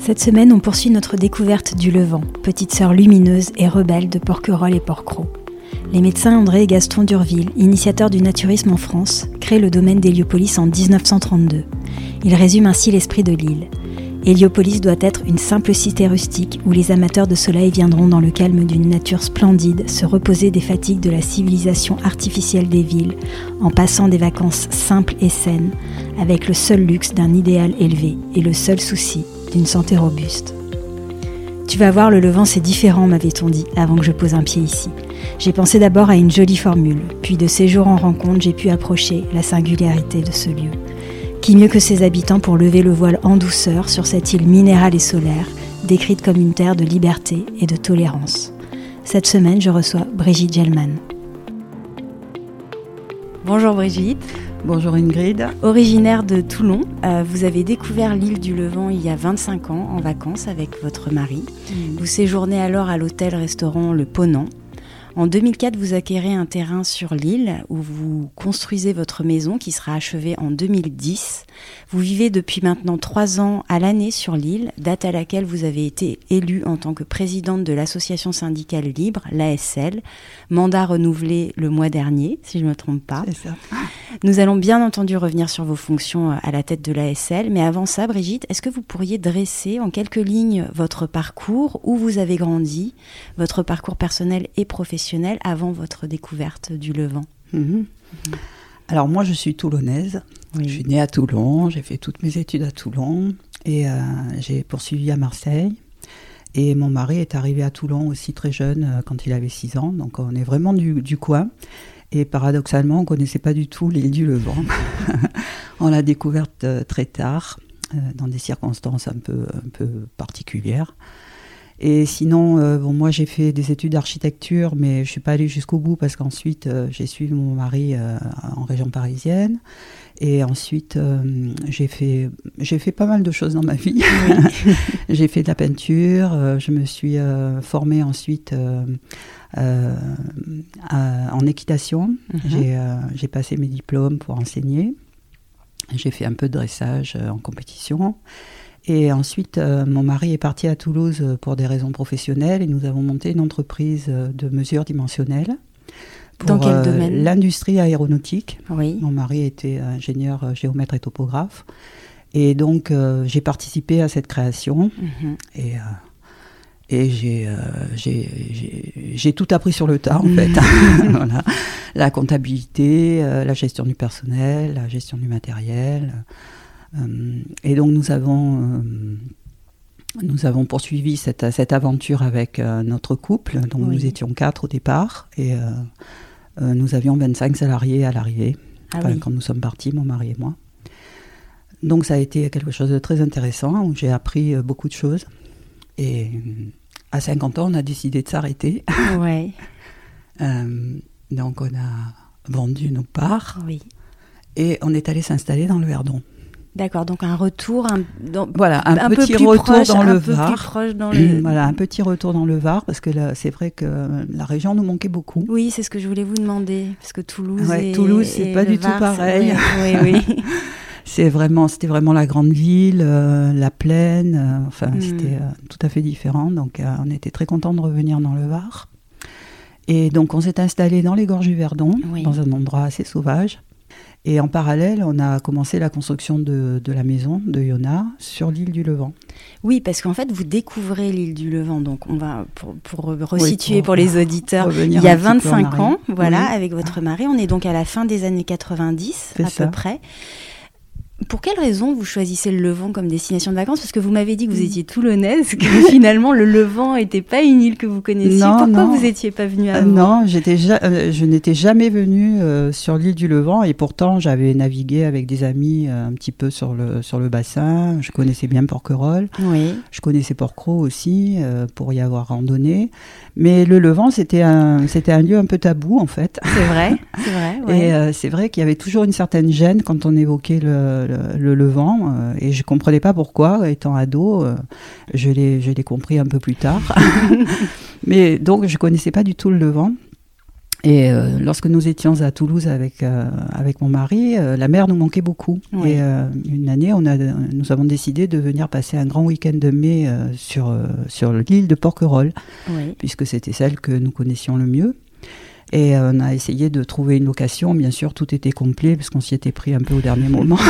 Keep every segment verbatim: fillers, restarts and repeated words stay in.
Cette semaine, on poursuit notre découverte du Levant, petite sœur lumineuse et rebelle de Porquerolles et Porquerolles. Les médecins André et Gaston d'Urville, initiateurs du naturisme en France, créent le domaine d'Héliopolis en dix-neuf cent trente-deux. Ils résument ainsi l'esprit de l'île. Héliopolis doit être une simple cité rustique où les amateurs de soleil viendront dans le calme d'une nature splendide se reposer des fatigues de la civilisation artificielle des villes en passant des vacances simples et saines avec le seul luxe d'un idéal élevé et le seul souci d'une santé robuste. Tu vas voir, le Levant c'est différent, m'avait-on dit avant que je pose un pied ici. J'ai pensé d'abord à une jolie formule, puis de séjour en rencontre j'ai pu approcher la singularité de ce lieu. Qui mieux que ses habitants pour lever le voile en douceur sur cette île minérale et solaire, décrite comme une terre de liberté et de tolérance. Cette semaine, je reçois Brigitte Gelman. Bonjour Brigitte. Bonjour Ingrid. Originaire de Toulon, euh, vous avez découvert l'île du Levant il y a vingt-cinq ans en vacances avec votre mari. Mmh. Vous séjournez alors à l'hôtel-restaurant Le Ponant. En deux mille quatre, vous acquérez un terrain sur l'île où vous construisez votre maison qui sera achevée en deux mille dix. Vous vivez depuis maintenant trois ans à l'année sur l'île, date à laquelle vous avez été élue en tant que présidente de l'association syndicale libre, l'A S L, mandat renouvelé le mois dernier, si je ne me trompe pas. C'est ça. Nous allons bien entendu revenir sur vos fonctions à la tête de l'A S L, mais avant ça, Brigitte, est-ce que vous pourriez dresser en quelques lignes votre parcours, où vous avez grandi, votre parcours personnel et professionnel avant votre découverte du Levant? Mmh. Mmh. Alors moi je suis toulonnaise, oui. Je suis née à Toulon, j'ai fait toutes mes études à Toulon et euh, j'ai poursuivi à Marseille. Et mon mari est arrivé à Toulon aussi très jeune, euh, quand il avait six ans, donc on est vraiment du, du coin. Et paradoxalement, on ne connaissait pas du tout l'île du Levant. On l'a découverte euh, très tard, euh, dans des circonstances un peu, un peu particulières. Et sinon, euh, bon, moi j'ai fait des études d'architecture, mais je ne suis pas allée jusqu'au bout parce qu'ensuite euh, j'ai suivi mon mari euh, en région parisienne. Et ensuite, euh, j'ai fait, j'ai fait pas mal de choses dans ma vie. Oui. J'ai fait de la peinture, euh, je me suis euh, formée ensuite euh, euh, à, en équitation. Mm-hmm. J'ai, euh, j'ai passé mes diplômes pour enseigner. J'ai fait un peu de dressage euh, en compétition. Et ensuite, euh, mon mari est parti à Toulouse pour des raisons professionnelles et nous avons monté une entreprise de mesures dimensionnelles. Pour, Dans quel euh, domaine ? L'industrie aéronautique. Oui. Mon mari était ingénieur, géomètre et topographe. Et donc, euh, j'ai participé à cette création. Mm-hmm. Et, euh, et j'ai, euh, j'ai, j'ai, j'ai tout appris sur le tas, en fait. Voilà. La comptabilité, euh, la gestion du personnel, la gestion du matériel. Euh, et donc, nous avons... Euh, Nous avons poursuivi cette, cette aventure avec euh, notre couple. Donc oui. Nous étions quatre au départ et euh, euh, nous avions vingt-cinq salariés à l'arrivée, ah enfin, oui. quand nous sommes partis, mon mari et moi. Donc ça a été quelque chose de très intéressant où j'ai appris euh, beaucoup de choses. Et à cinquante ans, on a décidé de s'arrêter. Ouais. euh, donc on a vendu nos parts oui. et on est allé s'installer dans le Verdon. D'accord, donc un retour, un, dans, voilà, un, un petit peu plus retour proche, dans un le peu Var. Plus proche dans le... Voilà, un petit retour dans le Var parce que là, c'est vrai que la région nous manquait beaucoup. Oui, c'est ce que je voulais vous demander parce que Toulouse, ouais, et, Toulouse, c'est et pas le du Var, tout pareil. Oui, oui. oui. c'est vraiment, c'était vraiment la grande ville, euh, la plaine. Euh, enfin, mm. c'était euh, tout à fait différent. Donc, euh, on était très contents de revenir dans le Var. Et donc, on s'est installé dans les gorges du Verdon, oui. dans un endroit assez sauvage. Et en parallèle, on a commencé la construction de, de la maison de Yona sur l'île du Levant. Oui, parce qu'en fait, vous découvrez l'île du Levant. Donc, on va, pour, pour resituer oui, pour, pour les auditeurs, il y a vingt-cinq ans, voilà, oui. avec votre mari. On est donc à la fin des années quatre-vingt-dix, C'est à ça. peu près. Pour quelle raison vous choisissez le Levant comme destination de vacances ? Parce que vous m'avez dit que vous étiez toulonnaise, que finalement le Levant n'était pas une île que vous connaissiez. Non, Pourquoi non. vous n'étiez pas venue avant ? euh, Non, j'étais ja- euh, je n'étais jamais venue euh, sur l'île du Levant et pourtant j'avais navigué avec des amis euh, un petit peu sur le, sur le bassin. Je connaissais bien Porquerolles. Oui. Je connaissais Porquerolles aussi euh, pour y avoir randonné. Mais le Levant, c'était un, c'était un lieu un peu tabou en fait. C'est vrai, c'est vrai. Ouais. Et euh, c'est vrai qu'il y avait toujours une certaine gêne quand on évoquait le, le, le Levant euh, et je comprenais pas pourquoi. Étant ado, euh, je l'ai, je l'ai compris un peu plus tard. Mais donc je connaissais pas du tout le Levant. Et euh, lorsque nous étions à Toulouse avec euh, avec mon mari, euh, la mer nous manquait beaucoup. Oui. Et euh, une année, on a, nous avons décidé de venir passer un grand week-end de mai euh, sur euh, sur l'île de Porquerolles, oui. puisque c'était celle que nous connaissions le mieux. Et euh, on a essayé de trouver une location. Bien sûr, tout était complet parce qu'on s'y était pris un peu au dernier moment.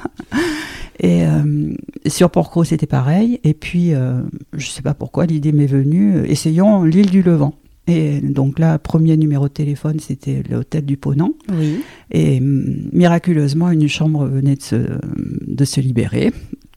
Et euh, sur Porquerolles, c'était pareil. Et puis, euh, je ne sais pas pourquoi, l'idée m'est venue. Euh, essayons l'île du Levant. Et donc là, premier numéro de téléphone, c'était l'hôtel du Ponant. Oui. Et miraculeusement, une chambre venait de se, de se libérer.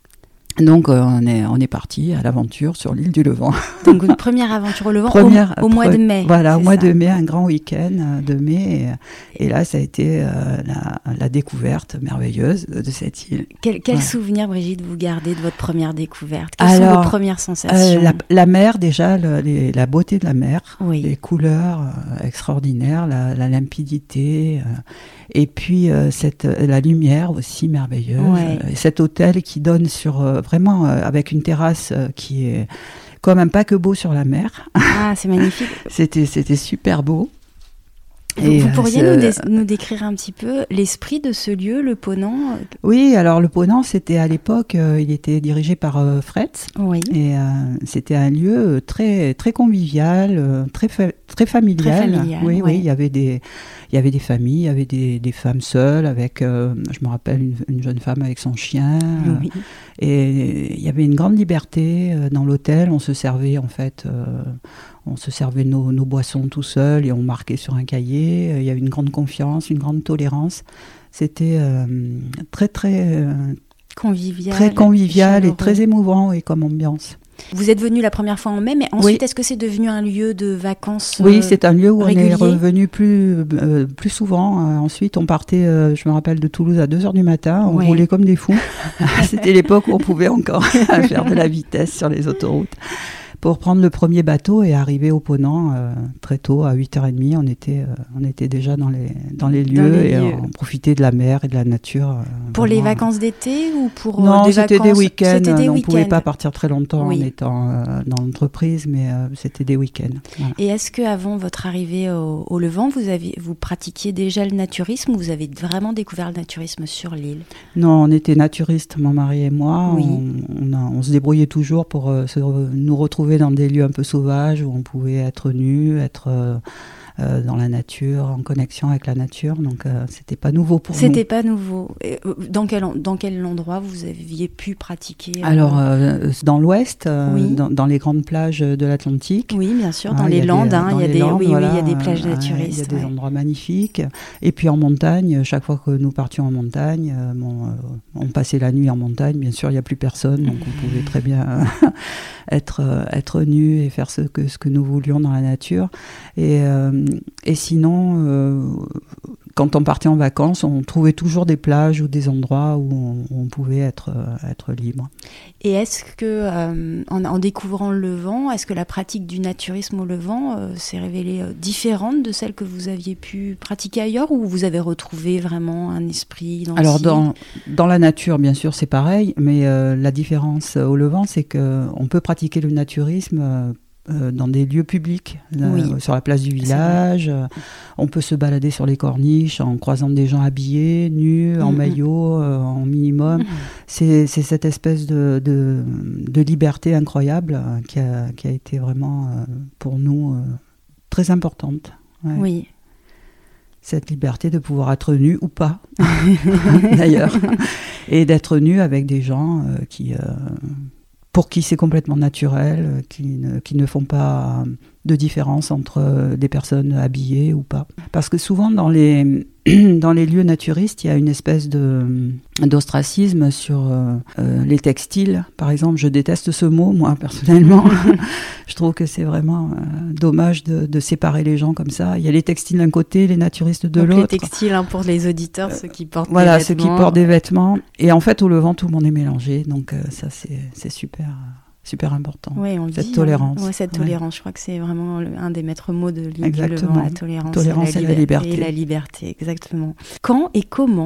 Donc euh, on est on est parti à l'aventure sur l'île du Levant. Donc une première aventure au Levant première, au, au mois de mai. Voilà, au mois ça. de mai, un grand week-end de mai. Et, et là, ça a été euh, la, la découverte merveilleuse de cette île. Quel, quel ouais. souvenir, Brigitte, vous gardez de votre première découverte? Quelles Alors, sont vos premières sensations? euh, la, la mer, déjà, le, les, la beauté de la mer, oui. les couleurs euh, extraordinaires, la, la limpidité, euh, et puis euh, cette la lumière aussi merveilleuse. Ouais. Et cet hôtel qui donne sur euh, vraiment euh, avec une terrasse euh, qui est comme un paquebot sur la mer. Ah, c'est magnifique. c'était, c'était super beau. Vous, Et vous pourriez euh, nous, dé- nous décrire un petit peu l'esprit de ce lieu, le Ponant? Oui, alors le Ponant, c'était à l'époque, euh, il était dirigé par euh, Fretz. Oui. Et euh, c'était un lieu très très convivial, euh, très fa- très familial. Très familial. Oui, ouais. oui, il y avait des il y avait des familles, il y avait des, des femmes seules avec, euh, je me rappelle une, une jeune femme avec son chien. Oui. Euh, et il y avait une grande liberté euh, dans l'hôtel. On se servait en fait. Euh, On se servait nos, nos boissons tout seul et on marquait sur un cahier. Il y avait une grande confiance, une grande tolérance. C'était euh, très, très, euh, convivial, très convivial et, et très émouvant et comme ambiance. Vous êtes venu la première fois en mai, mais ensuite, oui. est-ce que c'est devenu un lieu de vacances euh, Oui, c'est un lieu où régulier? On est revenu plus, euh, plus souvent. Euh, ensuite, on partait, euh, je me rappelle, de Toulouse à deux heures du matin. On ouais. roulait comme des fous. C'était l'époque où on pouvait encore faire de la vitesse sur les autoroutes. Pour prendre le premier bateau et arriver au Ponant euh, très tôt, à huit heures trente, on était, euh, on était déjà dans les, dans les lieux dans les et lieux. On profitait de la mer et de la nature. Euh, pour vraiment. Les vacances d'été ou pour non, euh, des c'était vacances des week-ends. C'était des on ne week-ends. pouvait pas partir très longtemps oui. en étant euh, dans l'entreprise, mais euh, c'était des week-ends. Voilà. Et est-ce qu'avant votre arrivée au, au Levant, vous, aviez, vous pratiquiez déjà le naturisme ou vous avez vraiment découvert le naturisme sur l'île? Non, on était naturistes, mon mari et moi. Oui. On, on, a, on se débrouillait toujours pour euh, se, nous retrouver dans des lieux un peu sauvage où on pouvait être nu, être euh, euh, dans la nature, en connexion avec la nature. Donc, euh, c'était pas nouveau pour c'était nous. C'était pas nouveau. Dans quel, dans quel endroit vous aviez pu pratiquer euh... Alors, euh, dans l'ouest, euh, oui. dans, dans les grandes plages de l'Atlantique. Oui, bien sûr, dans ah, les Landes. Hein, il y a des, Landes, oui, voilà, oui, il y a des plages naturistes. Il y a des ouais. endroits magnifiques. Et puis en montagne, chaque fois que nous partions en montagne, euh, bon, euh, on passait la nuit en montagne. Bien sûr, il n'y a plus personne, donc on pouvait très bien être, euh, être nu et faire ce que, ce que nous voulions dans la nature. Et, euh, et sinon, euh, quand on partait en vacances, on trouvait toujours des plages ou des endroits où on, on pouvait être, euh, être libre. Et est-ce que, euh, en, en découvrant le Levant, est-ce que la pratique du naturisme au Levant euh, s'est révélée euh, différente de celle que vous aviez pu pratiquer ailleurs, ou vous avez retrouvé vraiment un esprit identique? Alors, dans, dans la nature, bien sûr, c'est pareil, mais euh, la différence au Levant, c'est qu'on peut pratiquer le naturisme euh, Euh, dans des lieux publics, oui. euh, sur la place du village. Euh, on peut se balader sur les corniches en croisant des gens habillés, nus, mmh. en maillot, euh, en minimum. Mmh. C'est, c'est cette espèce de, de, de liberté incroyable euh, qui, a, qui a été vraiment, euh, pour nous, euh, très importante. Ouais. Oui. Cette liberté de pouvoir être nu ou pas, d'ailleurs. Et d'être nu avec des gens euh, qui... Euh, pour qui c'est complètement naturel, qui ne, qui ne font pas de différence entre des personnes habillées ou pas. Parce que souvent, dans les, dans les lieux naturistes, il y a une espèce de, d'ostracisme sur euh, euh, les textiles. Par exemple, je déteste ce mot, moi, personnellement. Je trouve que c'est vraiment euh, dommage de, de séparer les gens comme ça. Il y a les textiles d'un côté, les naturistes de Donc l'autre. Les textiles, hein, pour les auditeurs, euh, ceux qui portent voilà, des vêtements. Voilà, ceux qui portent des vêtements. Et en fait, au Levant, tout le monde est mélangé. Donc euh, ça, c'est, c'est super... super important, oui, on le cette dit, tolérance. Hein. Ouais, cette tolérance, ouais. Je crois que c'est vraiment un des maîtres mots de l'île du Levant, la tolérance, tolérance et, la, et, la liberté. et la liberté. Exactement. Quand et comment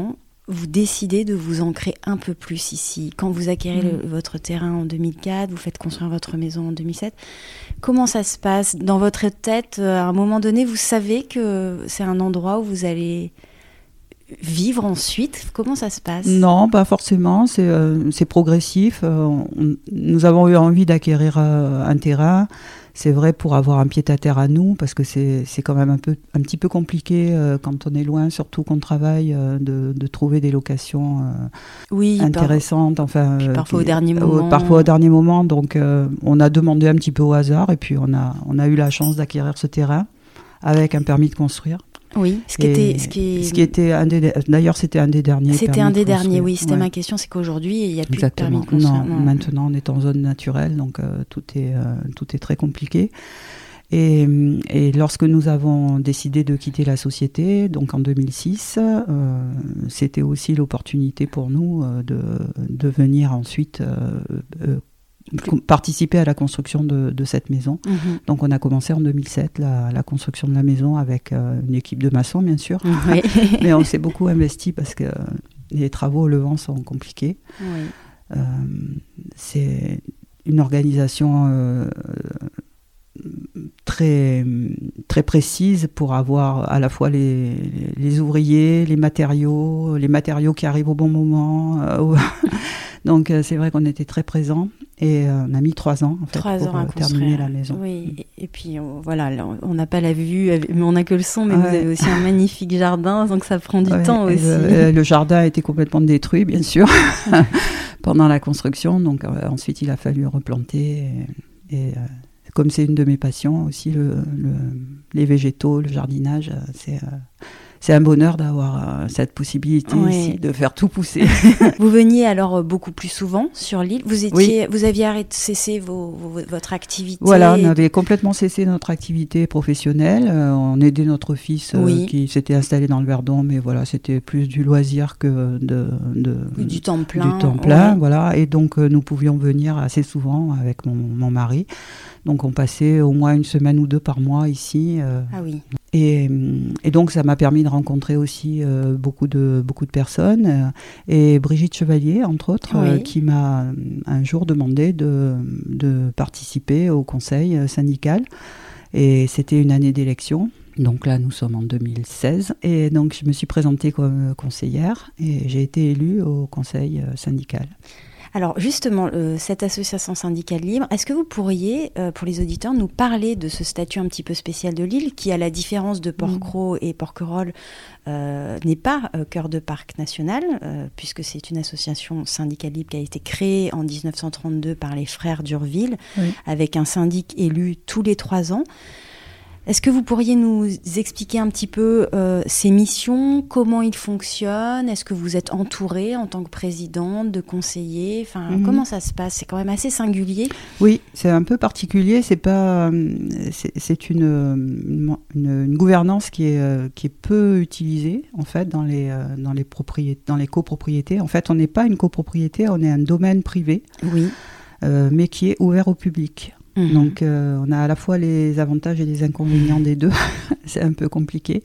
vous décidez de vous ancrer un peu plus ici. Quand vous acquérez mmh. le, votre terrain en deux mille quatre, vous faites construire votre maison en deux mille sept. Comment ça se passe ? Dans votre tête, à un moment donné, vous savez que c'est un endroit où vous allez vivre ensuite ? Comment ça se passe ? Non, pas forcément. C'est, euh, c'est progressif. Euh, on, nous avons eu envie d'acquérir euh, un terrain. C'est vrai pour avoir un pied-à-terre à nous, parce que c'est, c'est quand même un, peu, un petit peu compliqué euh, quand on est loin, surtout qu'on travaille, euh, de, de trouver des locations euh, oui, intéressantes. Par... Enfin, puis euh, parfois qui, au dernier moment. Euh, parfois au dernier moment. Donc, euh, on a demandé un petit peu au hasard, et puis on a, on a eu la chance d'acquérir ce terrain avec un permis de construire. Oui, ce qui était, ce qui, est... ce qui était un des, d'ailleurs c'était un des derniers. C'était un des de derniers, oui. C'était ouais. ma question, c'est qu'aujourd'hui il n'y a plus Exactement. de permis de construire. Non, non, maintenant on est en zone naturelle, donc euh, tout est euh, tout est très compliqué. Et, et lorsque nous avons décidé de quitter la société, donc en deux mille six, euh, c'était aussi l'opportunité pour nous euh, de de venir ensuite euh, euh, participer à la construction de, de cette maison. Mmh. Donc on a commencé en deux mille sept la, la construction de la maison avec euh, une équipe de maçons bien sûr, oui. Mais on s'est beaucoup investi parce que les travaux au Levant sont compliqués. Oui. Euh, c'est une organisation euh, très, très précise pour avoir à la fois les, les ouvriers, les matériaux, les matériaux qui arrivent au bon moment. Euh, Donc euh, c'est vrai qu'on était très présents et euh, on a mis trois ans en fait trois pour ans à euh, terminer la maison. Oui, et, et puis on, voilà, on n'a pas la vue, mais on n'a que le son, mais ouais. Vous avez aussi un magnifique jardin, donc ça prend du ouais, temps aussi. Le, le jardin a été complètement détruit, bien sûr, pendant la construction. Donc euh, ensuite il a fallu replanter et, et euh, comme c'est une de mes passions aussi, le, le, les végétaux, le jardinage, c'est euh, C'est un bonheur d'avoir euh, cette possibilité oui. ici de faire tout pousser. Vous veniez alors beaucoup plus souvent sur l'île. Vous étiez, oui. vous aviez arrêté, cessé vos, vos, votre activité. Voilà, on avait complètement cessé notre activité professionnelle. Euh, on aidait notre fils euh, oui. qui s'était installé dans le Verdon, mais voilà, c'était plus du loisir que de, de du temps plein. Du temps plein, ouais. Voilà. Et donc euh, nous pouvions venir assez souvent avec mon, mon mari. Donc on passait au moins une semaine ou deux par mois ici. Euh, ah oui. Et, et donc ça m'a permis de rencontrer aussi euh, beaucoup de beaucoup de personnes euh, et Brigitte Chevalier entre autres oui. euh, qui m'a un jour demandé de de participer au conseil syndical et c'était une année d'élection. Donc là nous sommes en deux mille seize et donc je me suis présentée comme conseillère et j'ai été élue au conseil syndical. Alors justement, euh, cette association syndicale libre, est-ce que vous pourriez, euh, pour les auditeurs, nous parler de ce statut un petit peu spécial de l'île, qui, à la différence de Porquerolles mmh. et Porquerolles, euh, n'est pas euh, cœur de parc national, euh, puisque c'est une association syndicale libre qui a été créée en dix-neuf cent trente-deux par les frères d'Urville, oui. avec un syndic élu tous les trois ans. Est-ce que vous pourriez nous expliquer un petit peu euh, ces missions, comment ils fonctionnent ? Est-ce que vous êtes entourée en tant que présidente, de conseillers ? Enfin, mm-hmm. comment ça se passe ? C'est quand même assez singulier. Oui, c'est un peu particulier. C'est pas, c'est, c'est une, une, une gouvernance qui est qui est peu utilisée en fait dans les dans les propriétés, dans les copropriétés. En fait, on n'est pas une copropriété, on est un domaine privé. Oui. Euh, mais qui est ouvert au public. Mmh. Donc, euh, on a à la fois les avantages et les inconvénients des deux. C'est un peu compliqué.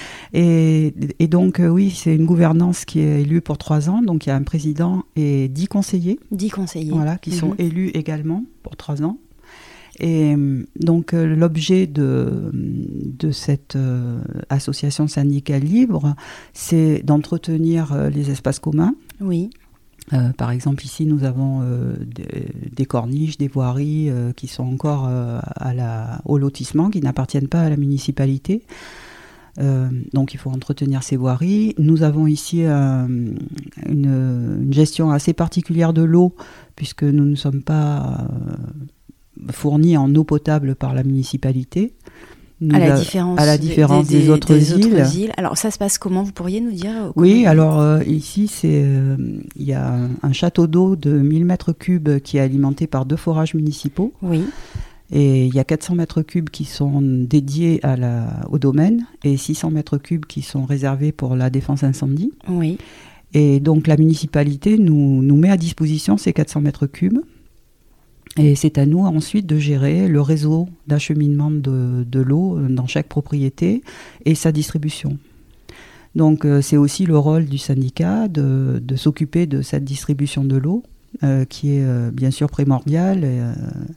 Et, et donc, euh, oui, c'est une gouvernance qui est élue pour trois ans. Donc, il y a un président et dix conseillers. Dix conseillers. Voilà, qui mmh. sont élus également pour trois ans. Et donc, euh, l'objet de, de cette euh, association syndicale libre, c'est d'entretenir euh, les espaces communs. Oui. Euh, par exemple, ici, nous avons euh, des, des corniches, des voiries euh, qui sont encore euh, à la, au lotissement, qui n'appartiennent pas à la municipalité. Euh, donc, il faut entretenir ces voiries. Nous avons ici euh, une, une gestion assez particulière de l'eau, puisque nous ne sommes pas euh, fournis en eau potable par la municipalité. Nous, à la différence, à la différence des, des, des, autres, des îles. autres îles. Alors ça se passe comment ? Vous pourriez nous dire ? Oui, alors euh, ici, c'est euh, il y a un, un château d'eau de mille mètres cubes qui est alimenté par deux forages municipaux. Oui. Et il y a quatre cents mètres cubes qui sont dédiés à la, au domaine et six cents mètres cubes qui sont réservés pour la défense incendie. Oui. Et donc la municipalité nous, nous met à disposition ces quatre cents mètres cubes. Et c'est à nous ensuite de gérer le réseau d'acheminement de, de l'eau dans chaque propriété et sa distribution. Donc euh, c'est aussi le rôle du syndicat de, de s'occuper de cette distribution de l'eau euh, qui est euh, bien sûr primordiale et, euh,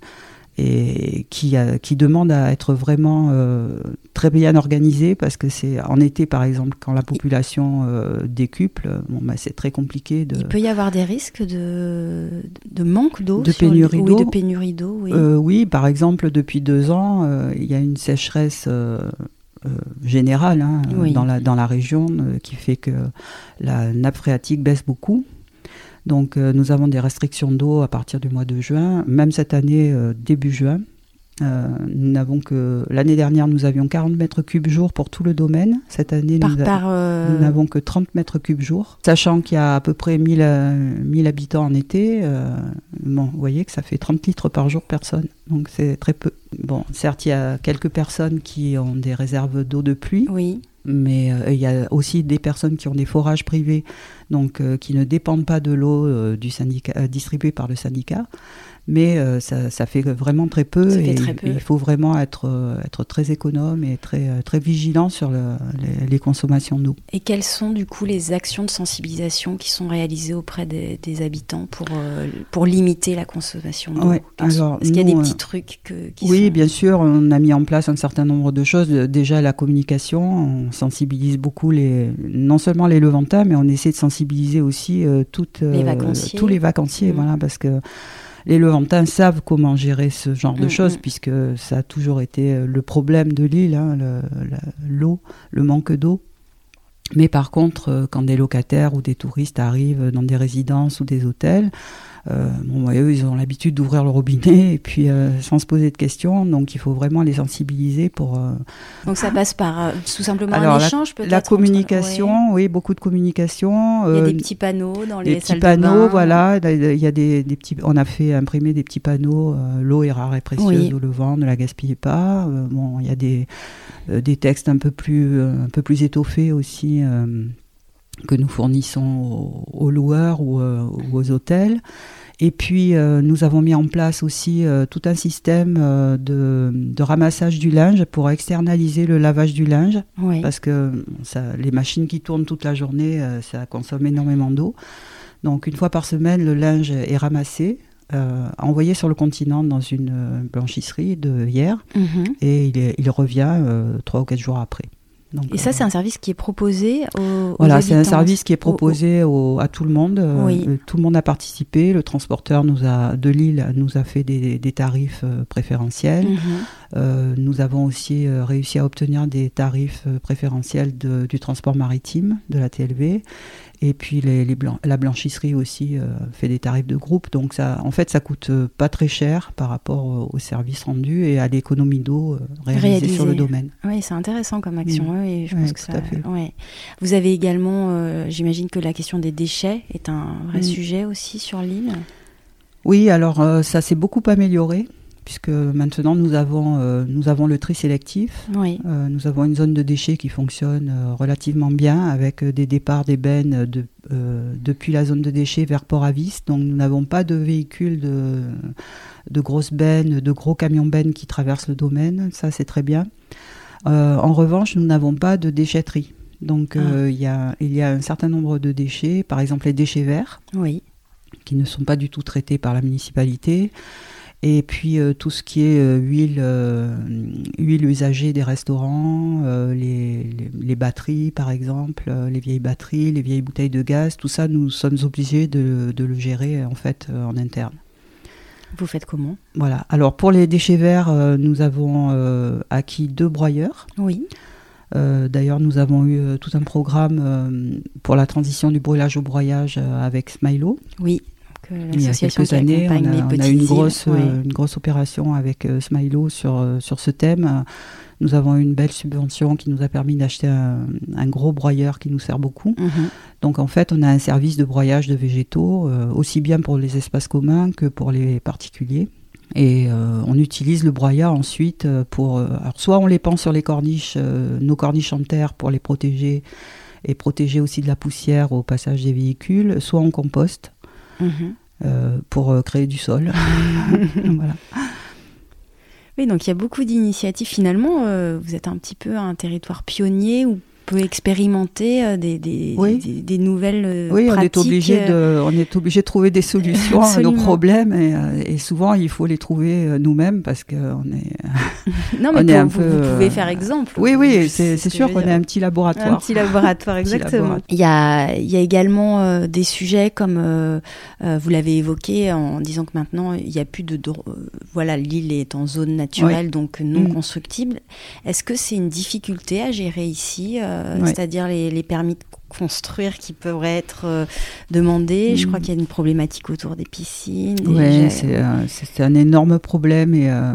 et qui, a, qui demande à être vraiment euh, très bien organisée parce que c'est en été par exemple quand la population euh, décuple, bon, bah, c'est très compliqué. De... Il peut y avoir des risques de, de manque d'eau, de pénurie d'eau. Oui, de pénurie d'eau. Oui. Euh, oui, par exemple depuis deux ans, euh, il y a une sécheresse. Euh, Euh, générale hein, oui. dans, la, dans la région euh, qui fait que la nappe phréatique baisse beaucoup. Donc euh, nous avons des restrictions d'eau à partir du mois de juin. Même cette année, euh, début juin, euh, nous n'avons que... L'année dernière, nous avions quarante mètres cubes jour pour tout le domaine. Cette année, par, nous, a... par, euh... nous n'avons que trente mètres cubes jour. Sachant qu'il y a à peu près mille, euh, mille habitants en été, euh, bon, vous voyez que ça fait trente litres par jour personne. Donc c'est très peu. Bon, certes, il y a quelques personnes qui ont des réserves d'eau de pluie. Oui. Mais euh, il y a aussi des personnes qui ont des forages privés, donc euh, qui ne dépendent pas de l'eau euh, du syndicat, euh, distribuée par le syndicat. Mais euh, ça, ça fait vraiment très peu. Ça et fait très peu. Il faut vraiment être, euh, être très économe et très, euh, très vigilant sur le, les, les consommations d'eau. Et quelles sont du coup les actions de sensibilisation qui sont réalisées auprès des, des habitants pour, euh, pour limiter la consommation d'eau? Ouais, alors, Est-ce qu'il y a nous, des petits euh, trucs que, qui Oui, sont... bien sûr. On a mis en place un certain nombre de choses. Déjà, la communication. On sensibilise beaucoup les, non seulement les Levantins, mais on essaie de sensibiliser aussi euh, toutes, euh, les vacanciers. tous les vacanciers. Mmh. Voilà, parce que les Levantins savent comment gérer ce genre de mmh, choses, mmh. puisque ça a toujours été le problème de l'île, hein, le, la, l'eau, le manque d'eau. Mais par contre, quand des locataires ou des touristes arrivent dans des résidences ou des hôtels, euh, bon, eux, ils ont l'habitude d'ouvrir le robinet et puis euh, sans se poser de questions. Donc, il faut vraiment les sensibiliser pour... Euh... Donc, ça passe par euh, tout simplement Alors, un la, échange peut-être La communication, entre... oui, beaucoup de communication. Il y a euh, des petits panneaux dans les des salles petits panneaux, de bain. Voilà. Il y a des, des petits... On a fait imprimer des petits panneaux. Euh, l'eau est rare et précieuse oui. au Levant, ne la gaspillez pas. Euh, bon, il y a des, euh, des textes un peu plus, euh, un peu plus étoffés aussi euh, que nous fournissons aux, aux loueurs ou, euh, ou aux hôtels. Et puis, euh, nous avons mis en place aussi euh, tout un système euh, de, de ramassage du linge pour externaliser le lavage du linge. Oui. Parce que ça, les machines qui tournent toute la journée, euh, ça consomme énormément d'eau. Donc, une fois par semaine, le linge est ramassé, euh, envoyé sur le continent dans une euh, blanchisserie de hier. Mm-hmm. Et il, est, il revient euh, trois ou quatre jours après. Donc, et ça, euh, c'est un service qui est proposé aux, Voilà, aux c'est un service qui est proposé au, au... Au, à tout le monde. Oui. Euh, tout le monde a participé. Le transporteur nous a, de Lille nous a fait des, des tarifs euh, préférentiels. Mm-hmm. Euh, nous avons aussi euh, réussi à obtenir des tarifs euh, préférentiels de, du transport maritime, de la T L V. Et puis les, les blanc, la blanchisserie aussi euh, fait des tarifs de groupe. Donc ça, en fait, ça coûte euh, pas très cher par rapport euh, aux services rendus et à l'économie d'eau euh, réalisée Réalisé. sur le domaine. Oui, c'est intéressant comme action. Mmh. Oui, je ouais, pense que tout ça. À fait. Ouais. Vous avez également, euh, j'imagine que la question des déchets est un vrai mmh. sujet aussi sur l'île. Oui, alors euh, ça s'est beaucoup amélioré. Puisque maintenant nous avons, euh, nous avons le tri sélectif, oui. euh, nous avons une zone de déchets qui fonctionne euh, relativement bien avec euh, des départs d'ébène de, euh, depuis la zone de déchets vers Port-Avis. Donc nous n'avons pas de véhicules de, de grosses bennes, de gros camions bennes qui traversent le domaine, ça c'est très bien. Euh, en revanche, nous n'avons pas de déchetterie. Donc euh, ah. y a, il y a un certain nombre de déchets, par exemple les déchets verts, oui. qui ne sont pas du tout traités par la municipalité. Et puis euh, tout ce qui est euh, huile, euh, huile usagée des restaurants, euh, les, les, les batteries par exemple, euh, les vieilles batteries, les vieilles bouteilles de gaz, tout ça nous sommes obligés de, de le gérer en fait euh, en interne. Vous faites comment ? Voilà. Alors pour les déchets verts, euh, nous avons euh, acquis deux broyeurs. Oui. Euh, d'ailleurs, nous avons eu euh, tout un programme euh, pour la transition du brûlage au broyage euh, avec Smilo. Oui. Il y a quelques années, on a, on a eu une grosse, îles, ouais. euh, une grosse opération avec euh, Smilo sur, euh, sur ce thème. Nous avons eu une belle subvention qui nous a permis d'acheter un, un gros broyeur qui nous sert beaucoup. Mm-hmm. Donc en fait, on a un service de broyage de végétaux, euh, aussi bien pour les espaces communs que pour les particuliers. Et euh, on utilise le broyat ensuite pour... Euh, alors soit on les pend sur les corniches, euh, nos corniches en terre pour les protéger et protéger aussi de la poussière au passage des véhicules, soit on composte. Mmh. Euh, pour euh, créer du sol. Voilà. Oui, donc il y a beaucoup d'initiatives. Finalement, euh, vous êtes un petit peu un territoire pionnier où peut expérimenter euh, des, des, oui. des, des nouvelles euh, oui, pratiques. Oui, on est obligé de, on est obligé de trouver des solutions à nos problèmes et, et souvent il faut les trouver nous-mêmes parce qu'on est. Non, mais on pour, est un vous, peu, vous pouvez faire exemple. Oui, oui, c'est, c'est sûr qu'on est un petit laboratoire. Un petit laboratoire, exactement. Petit laboratoire. Il y a, il y a également euh, des sujets comme euh, euh, vous l'avez évoqué en disant que maintenant il n'y a plus de, de euh, voilà, l'île est en zone naturelle, oui. donc non mmh. constructible. Est-ce que c'est une difficulté à gérer ici, euh, oui. c'est-à-dire les, les permis de construire qui pourraient être euh, demandés. Mmh. Je crois qu'il y a une problématique autour des piscines. Oui, c'est, euh, c'est un énorme problème. Et euh,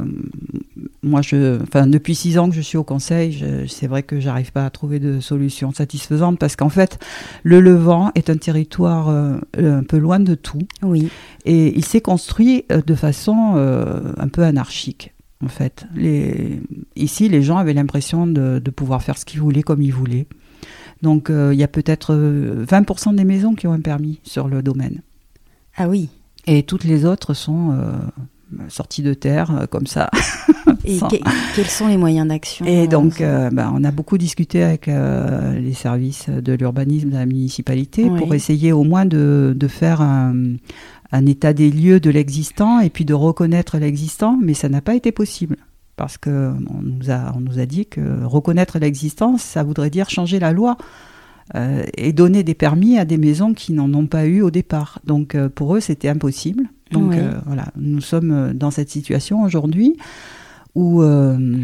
moi, je, enfin, depuis six ans que je suis au conseil, je, c'est vrai que j'arrive pas à trouver de solution satisfaisante parce qu'en fait, le Levant est un territoire euh, un peu loin de tout. Oui. Et il s'est construit de façon euh, un peu anarchique. En fait, les, ici, les gens avaient l'impression de, de pouvoir faire ce qu'ils voulaient comme ils voulaient. Donc, il euh, y a peut-être vingt pour cent des maisons qui ont un permis sur le domaine. Ah oui. Et toutes les autres sont euh, sorties de terre, euh, comme ça. Et Sans... que, quels sont les moyens d'action? Et donc, euh, bah, on a beaucoup discuté avec euh, les services de l'urbanisme de la municipalité oui. pour essayer au moins de, de faire un, un état des lieux de l'existant et puis de reconnaître l'existant, mais ça n'a pas été possible. Parce qu'on nous a, on nous a dit que reconnaître l'existence, ça voudrait dire changer la loi euh, et donner des permis à des maisons qui n'en ont pas eu au départ. Donc euh, pour eux, c'était impossible. Donc oui. euh, voilà, nous sommes dans cette situation aujourd'hui où euh,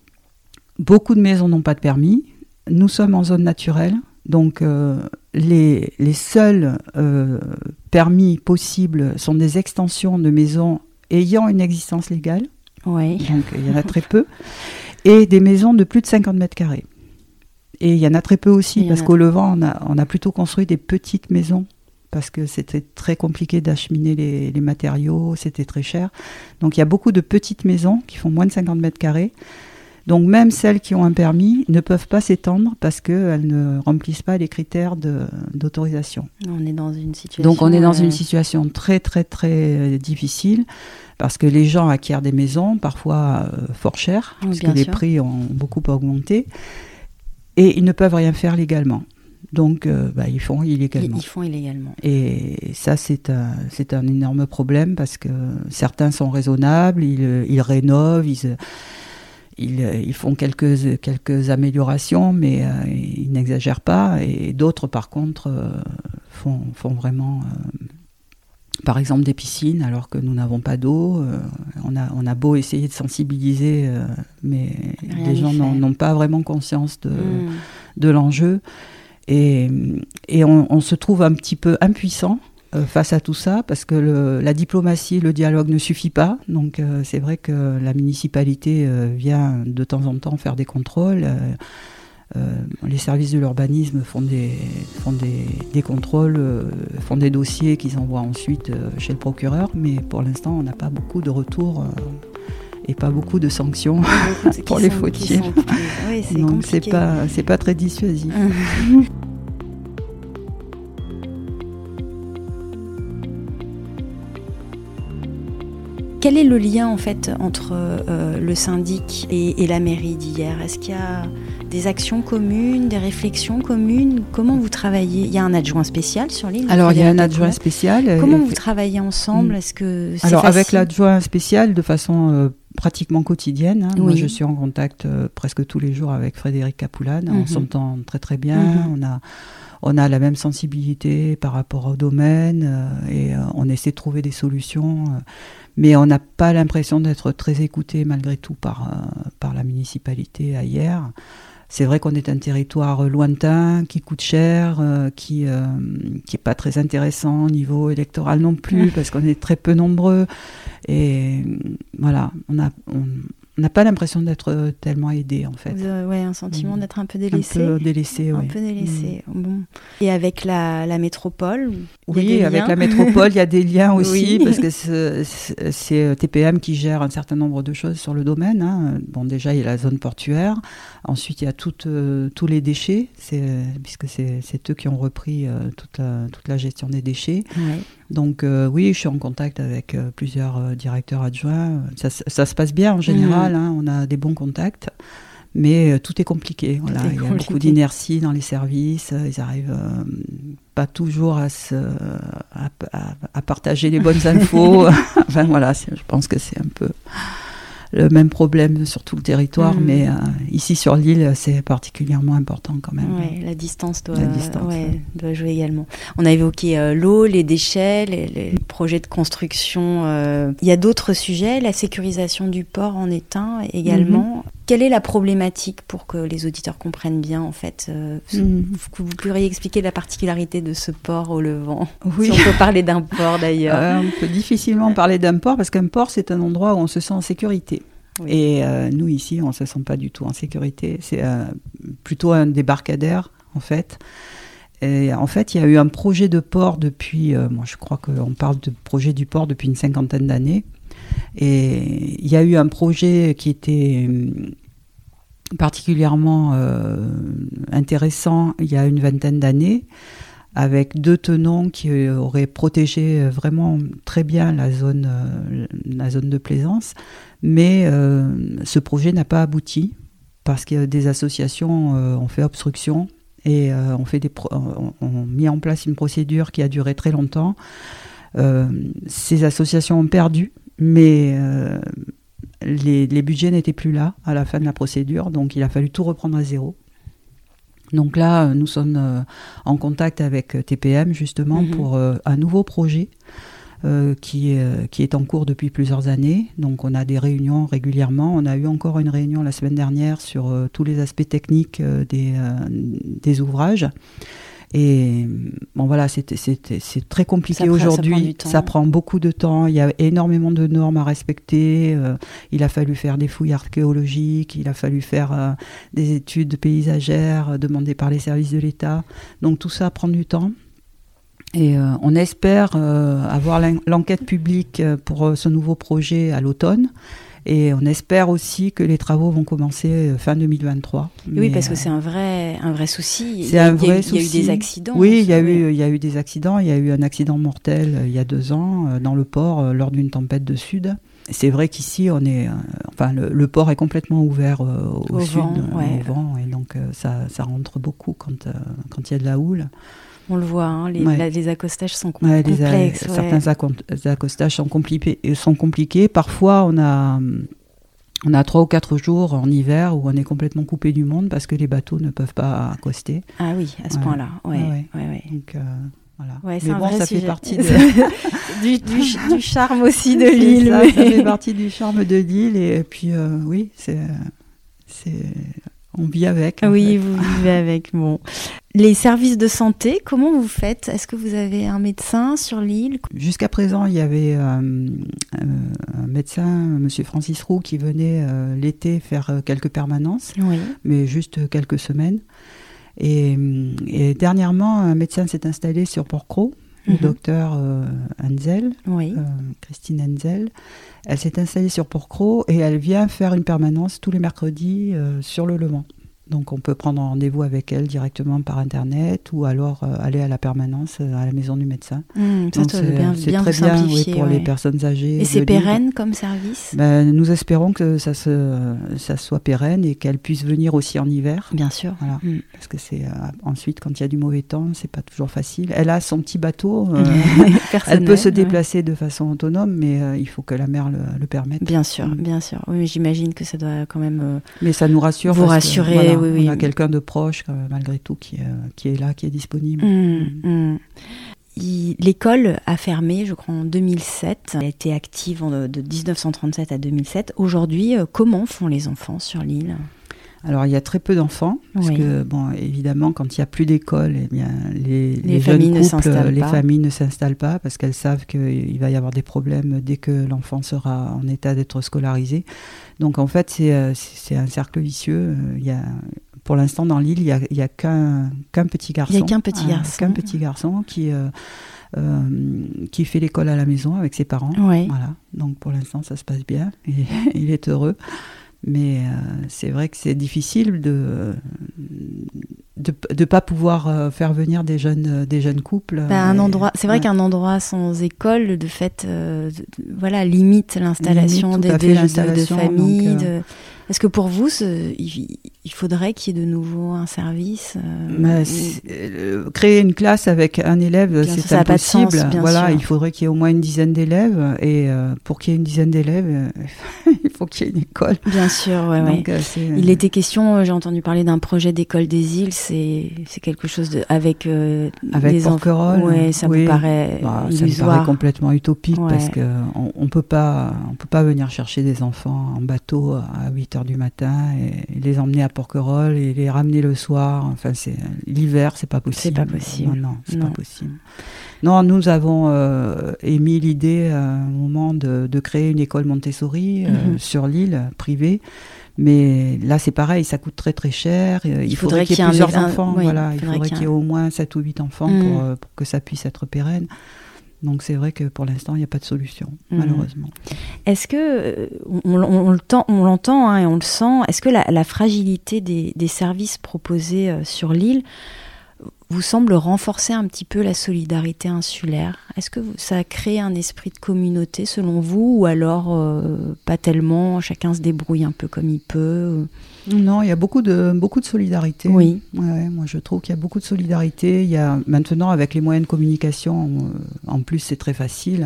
beaucoup de maisons n'ont pas de permis. Nous sommes en zone naturelle. Donc euh, les, les seuls euh, permis possibles sont des extensions de maisons ayant une existence légale. Oui. Donc il y en a très peu. Et des maisons de plus de cinquante mètres carrés. Et il y en a très peu aussi, parce qu'au Levant, on a, on a plutôt construit des petites maisons, parce que c'était très compliqué d'acheminer les, les matériaux, c'était très cher. Donc il y a beaucoup de petites maisons qui font moins de cinquante mètres carrés. Donc même celles qui ont un permis ne peuvent pas s'étendre parce qu'elles ne remplissent pas les critères de, d'autorisation. On est dans une situation... Donc on est dans euh... une situation très très très difficile parce que les gens acquièrent des maisons, parfois euh, fort chères, oui, parce que sûr. Les prix ont beaucoup augmenté, et ils ne peuvent rien faire légalement. Donc euh, bah, ils font illégalement. Ils, ils font illégalement. Et ça c'est un, c'est un énorme problème parce que certains sont raisonnables, ils, ils rénovent, ils... Ils, ils font quelques, quelques améliorations, mais euh, ils n'exagèrent pas. Et d'autres, par contre, euh, font, font vraiment, euh, par exemple, des piscines, alors que nous n'avons pas d'eau. Euh, on, a, on a beau essayer de sensibiliser, euh, mais Rien les gens n'ont, n'ont pas vraiment conscience de, mmh. de l'enjeu. Et, et on, on se trouve un petit peu impuissant Euh, face à tout ça, parce que le, la diplomatie, le dialogue ne suffit pas. Donc euh, c'est vrai que la municipalité euh, vient de temps en temps faire des contrôles. Euh, euh, les services de l'urbanisme font des, font des, des contrôles, euh, font des dossiers qu'ils envoient ensuite euh, chez le procureur, mais pour l'instant on n'a pas beaucoup de retours euh, et pas beaucoup de sanctions beaucoup de, pour les sont, fautifs. Sont, oui, c'est donc compliqué. c'est pas, c'est pas très dissuasif. Quel est le lien en fait entre euh, le syndic et, et la mairie d'hier? Est-ce qu'il y a des actions communes, des réflexions communes? Comment vous travaillez? Il y a un adjoint spécial sur l'île? Alors il y a un adjoint spécial. Comment vous travaillez ensemble? Est-ce que c'est Alors facile? Avec l'adjoint spécial, de façon euh, pratiquement quotidienne. Hein. Oui. Moi je suis en contact euh, presque tous les jours avec Frédéric Capoulane. Mm-hmm. On s'entend très très bien. Mm-hmm. On a On a la même sensibilité par rapport au domaine euh, et euh, on essaie de trouver des solutions, euh, mais on n'a pas l'impression d'être très écouté malgré tout par, euh, par la municipalité à hier. C'est vrai qu'on est un territoire lointain, qui coûte cher, euh, qui euh, qui est pas très intéressant au niveau électoral non plus, mmh. parce qu'on est très peu nombreux. Et voilà, on a... On, On n'a pas l'impression d'être tellement aidé, en fait. Euh, ouais, un sentiment mmh. d'être un peu délaissé. Un peu délaissé, oui. Un peu délaissé, mmh. bon. Et avec la, la métropole, oui, il y a des avec liens. La métropole, il y a des liens aussi, oui. parce que c'est, c'est, c'est T P M qui gère un certain nombre de choses sur le domaine. Hein. Bon, déjà, il y a la zone portuaire. Ensuite, il y a tout, euh, tous les déchets, c'est, puisque c'est, c'est eux qui ont repris euh, toute, la, toute la gestion des déchets. Ouais. Donc euh, oui, je suis en contact avec euh, plusieurs euh, directeurs adjoints. Ça, ça se passe bien en général, mmh. hein, on a des bons contacts. Mais euh, tout est compliqué. Voilà. Tout est Il y a compliqué. beaucoup d'inertie dans les services. Ils arrivent euh, pas toujours à, se, à, à, à partager les bonnes infos. Enfin voilà, c'est, je pense que c'est un peu le même problème sur tout le territoire, mmh. mais euh, ici sur l'île, c'est particulièrement important quand même. Ouais, la distance doit, la distance, ouais, ouais. doit jouer également. On a évoqué euh, l'eau, les déchets, les, les projets de construction. Euh. Il y a d'autres sujets, la sécurisation du port en est un également. Mmh. Quelle est la problématique pour que les auditeurs comprennent bien, en fait euh, mmh. Vous pourriez expliquer la particularité de ce port au Levant? Oui. Si on peut parler d'un port d'ailleurs. Euh, on peut difficilement parler d'un port parce qu'un port, c'est un endroit où on se sent en sécurité. Oui. Et euh, nous, ici, on ne se sent pas du tout en sécurité. C'est euh, plutôt un débarcadère, en fait. Et en fait, il y a eu un projet de port depuis, euh, moi je crois qu'on parle de projet du port depuis une cinquantaine d'années. Et il y a eu un projet qui était particulièrement euh, intéressant il y a une vingtaine d'années, avec deux tenons qui auraient protégé vraiment très bien la zone, euh, la zone de plaisance. Mais euh, ce projet n'a pas abouti parce que des associations euh, ont fait obstruction et euh, ont, fait des pro- ont, ont mis en place une procédure qui a duré très longtemps. Euh, ces associations ont perdu, mais euh, les, les budgets n'étaient plus là à la fin de la procédure, donc il a fallu tout reprendre à zéro. Donc là, nous sommes euh, en contact avec T P M justement mmh. pour euh, un nouveau projet euh, qui, est, qui est en cours depuis plusieurs années. Donc on a des réunions régulièrement. On a eu encore une réunion la semaine dernière sur euh, tous les aspects techniques euh, des, euh, des ouvrages. Et bon voilà, c'est, c'est, c'est très compliqué ça aujourd'hui, ça prend, ça prend beaucoup de temps, il y a énormément de normes à respecter, euh, il a fallu faire des fouilles archéologiques, il a fallu faire euh, des études paysagères euh, demandées par les services de l'État, donc tout ça prend du temps. Et euh, on espère euh, avoir l'enquête publique pour ce nouveau projet à l'automne. Et on espère aussi que les travaux vont commencer fin deux mille vingt-trois. Mais oui, parce que c'est un vrai, un vrai souci. C'est un vrai souci. Il y a eu des accidents. Oui, il y a eu, il y a eu des accidents. Il y a eu un accident mortel euh, il y a deux ans euh, dans le port euh, lors d'une tempête de sud. C'est vrai qu'ici, on est, euh, enfin, le, le port est complètement ouvert euh, au, au sud, vent, ouais. au vent, et donc euh, ça, ça rentre beaucoup quand euh, quand il y a de la houle. On le voit, hein, les, ouais. la, les accostages sont com- ouais, complexes. Les, ouais. Certains accostages sont compliqués, sont compliqués. Parfois, on a On a trois ou quatre jours en hiver où on est complètement coupé du monde parce que les bateaux ne peuvent pas accoster. Ah oui, à ce ouais. point-là. Ouais, ouais. Ouais, ouais. Donc, euh, voilà. Ouais, c'est mais un bon, vrai ça sujet. fait partie de... du, du, du charme aussi de l'île. Ça, mais... ça fait partie du charme de l'île. Et puis, euh, oui, c'est, c'est... on vit avec. Oui, fait. vous vivez avec. Bon. Les services de santé, comment vous faites ? Est-ce que vous avez un médecin sur l'île ? Jusqu'à présent, il y avait euh, euh, un médecin, M. Francis Roux, qui venait euh, l'été faire euh, quelques permanences, oui. mais juste quelques semaines. Et, et dernièrement, un médecin s'est installé sur Port-Cros, mm-hmm. le docteur euh, Henzel, oui. euh, Christine Henzel. Elle s'est installée sur Port-Cros et elle vient faire une permanence tous les mercredis euh, sur le Levant. Donc on peut prendre rendez-vous avec elle directement par Internet ou alors euh, aller à la permanence euh, à la maison du médecin. Mmh, ça Donc c'est bien, c'est bien très bien oui, pour ouais. les personnes âgées. Et c'est pérenne comme service ? Ben, nous espérons que ça, se, ça soit pérenne et qu'elle puisse venir aussi en hiver. Bien sûr. Voilà. Mmh. Parce que c'est euh, ensuite quand il y a du mauvais temps, c'est pas toujours facile. Elle a son petit bateau. Euh, elle peut se déplacer ouais. de façon autonome, mais euh, il faut que la mer le, le permette. Bien sûr, mmh. bien sûr. Oui, mais j'imagine que ça doit quand même. Euh, mais ça nous rassure. Vous rassurer, que, voilà, oui, oui. On a quelqu'un de proche, euh, malgré tout, qui, euh, qui est là, qui est disponible. Mmh, mmh. Il, l'école a fermé, je crois, en deux mille sept. Elle a été active en, de dix-neuf cent trente-sept à deux mille sept. Aujourd'hui, euh, comment font les enfants sur l'île ? Alors, il y a très peu d'enfants, parce oui. que, bon, évidemment, quand il n'y a plus d'école, eh bien, les, les, les, jeunes familles couples, ne les pas. familles ne s'installent pas, parce qu'elles savent qu'il va y avoir des problèmes dès que l'enfant sera en état d'être scolarisé. Donc, en fait, c'est, c'est un cercle vicieux. Il y a, pour l'instant, dans l'île, il n'y a, il y a qu'un, qu'un petit garçon. Il n'y a qu'un petit garçon. Euh, qu'un petit garçon qui... Euh, Euh, qui fait l'école à la maison avec ses parents. Ouais. Voilà. Donc pour l'instant ça se passe bien. Il, il est heureux. Mais euh, c'est vrai que c'est difficile de de de pas pouvoir euh, faire venir des jeunes des jeunes couples. Bah, un et, endroit, c'est vrai ouais. qu'un endroit sans école, de fait, euh, de, voilà, limite l'installation Limite, des, tout à fait, des, de, de l'installation, familles. donc, euh, De... Est-ce que pour vous, ce, il, il faudrait qu'il y ait de nouveau un service euh, Mais ou... c'est- euh, créer une classe avec un élève, Bien c'est sûr, ça a pas de impossible. sens, bien Voilà, sûr. il faudrait qu'il y ait au moins une dizaine d'élèves, et euh, pour qu'il y ait une dizaine d'élèves, euh, il faut qu'il y ait une école. Bien sûr, ouais, ouais. Donc, euh, c'est, Il était question, j'ai entendu parler d'un projet d'école des îles, c'est, c'est quelque chose de, avec euh, avec des Porquerolles, enfants. Ouais, ça oui, vous paraît bah, ça me illusoire. paraît complètement utopique, Ouais. parce que on, on peut pas, on peut pas venir chercher des enfants en bateau à huit heures du matin et, et les emmener à Porquerolles et les ramener le soir. Enfin, c'est l'hiver, c'est pas possible. C'est pas possible. Non, non, c'est Non. pas possible. Non, nous avons euh, émis l'idée à un moment de, de créer une école Montessori euh, Mhm. sur l'île, privée. Mais là, c'est pareil, ça coûte très très cher. Il, il faudrait, faudrait qu'il y ait, qu'il y ait plusieurs un, enfants. Un, oui, il voilà, il faudrait, faudrait qu'il qu'il y ait au moins sept ou huit enfants mmh. pour, euh, pour que ça puisse être pérenne. Donc c'est vrai que pour l'instant, il n'y a pas de solution, mmh. malheureusement. Est-ce que, on, on, on, on, on l'entend hein, et on le sent, est-ce que la, la fragilité des, des services proposés euh, sur l'île vous semble renforcer un petit peu la solidarité insulaire? Est-ce que ça crée un esprit de communauté selon vous, ou alors euh, pas tellement, chacun se débrouille un peu comme il peut? Non, il y a beaucoup de, beaucoup de solidarité. Oui. Ouais, moi je trouve qu'il y a beaucoup de solidarité. Il y a maintenant, avec les moyens de communication, en plus c'est très facile.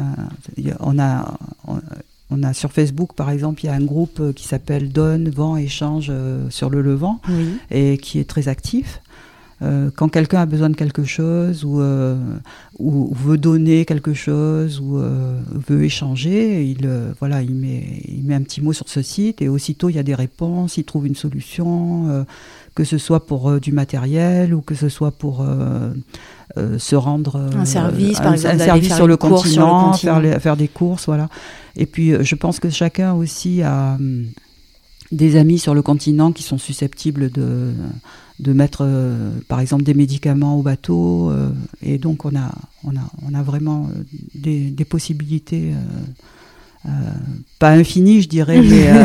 On a, on, on a sur Facebook par exemple, il y a un groupe qui s'appelle Donne, Vent, Échange sur le Levant, oui. et qui est très actif. Euh, quand quelqu'un a besoin de quelque chose ou, euh, ou, ou veut donner quelque chose ou euh, veut échanger, il, euh, voilà, il, met, il met un petit mot sur ce site et aussitôt il y a des réponses, il trouve une solution, euh, que ce soit pour euh, du matériel ou que ce soit pour euh, euh, se rendre... Euh, un service, un, par exemple, un service sur le, continent, sur le continent, faire, les, faire des courses, voilà. Et puis je pense que chacun aussi a hum, des amis sur le continent qui sont susceptibles de... de mettre, euh, par exemple, des médicaments au bateau. Euh, et donc, on a, on a, on a vraiment euh, des, des possibilités, euh, euh, pas infinies, je dirais, mais euh,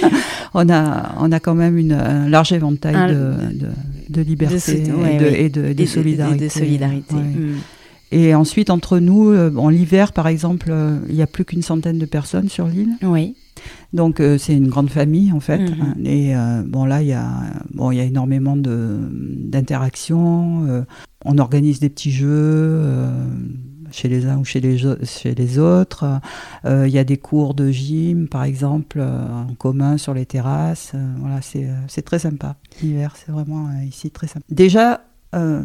on, a, on a quand même une, un large éventail un, de, de, de liberté de, ouais, et, de, ouais, et, de, et de et solidarité. De, de solidarité. Ouais. Mm. Et ensuite, entre nous, euh, bon, l'hiver, par exemple, euh, il n'y a plus qu'une centaine de personnes sur l'île. Oui. Donc euh, c'est une grande famille en fait, mmh. hein, et euh, bon là il y a bon il y a énormément de d'interactions. Euh, on organise des petits jeux euh, chez les uns ou chez les chez les autres. Il euh, y a des cours de gym par exemple euh, en commun sur les terrasses. Euh, voilà c'est c'est très sympa. L'hiver c'est vraiment euh, ici très sympa. Déjà. Euh,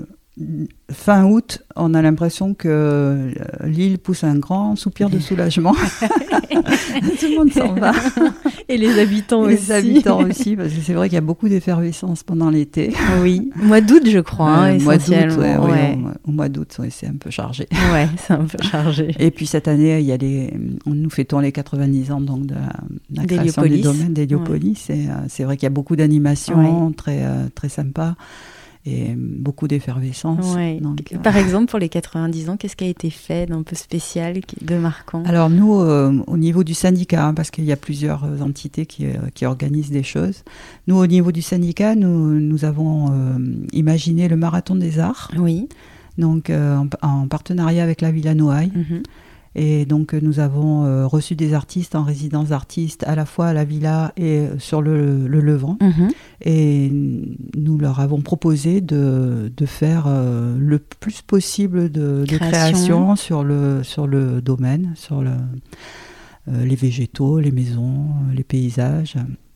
Fin août, on a l'impression que l'île pousse un grand soupir de soulagement. Tout le monde s'en va. Et les habitants les aussi. Les habitants aussi, parce que c'est vrai qu'il y a beaucoup d'effervescence pendant l'été. Oui, mois d'août, je crois, euh, hein, mois d'août, ouais, ouais. Ouais, au, au mois d'août, ouais, c'est un peu chargé. Ouais, c'est un peu chargé. Et puis cette année, il y a les, nous fêtons les quatre-vingt-dix ans donc de la, de la création du domaine d'Héliopolis. Ouais. Et euh, c'est vrai qu'il y a beaucoup d'animations, ouais. très, euh, très sympas. Et beaucoup d'effervescence. Ouais. Donc, Par euh... exemple, pour les quatre-vingt-dix ans, qu'est-ce qui a été fait d'un peu spécial, de marquant? Alors nous, euh, au niveau du syndicat, hein, parce qu'il y a plusieurs entités qui, euh, qui organisent des choses, nous, au niveau du syndicat, nous, nous avons euh, imaginé le Marathon des Arts, oui. donc, euh, en, en partenariat avec la Villa Noailles. Mm-hmm. Et donc nous avons euh, reçu des artistes en résidence d'artistes à la fois à la Villa et sur le, le Levant. Mmh. Et nous leur avons proposé de, de faire euh, le plus possible de, de création sur le, sur le domaine, sur le, euh, les végétaux, les maisons, les paysages.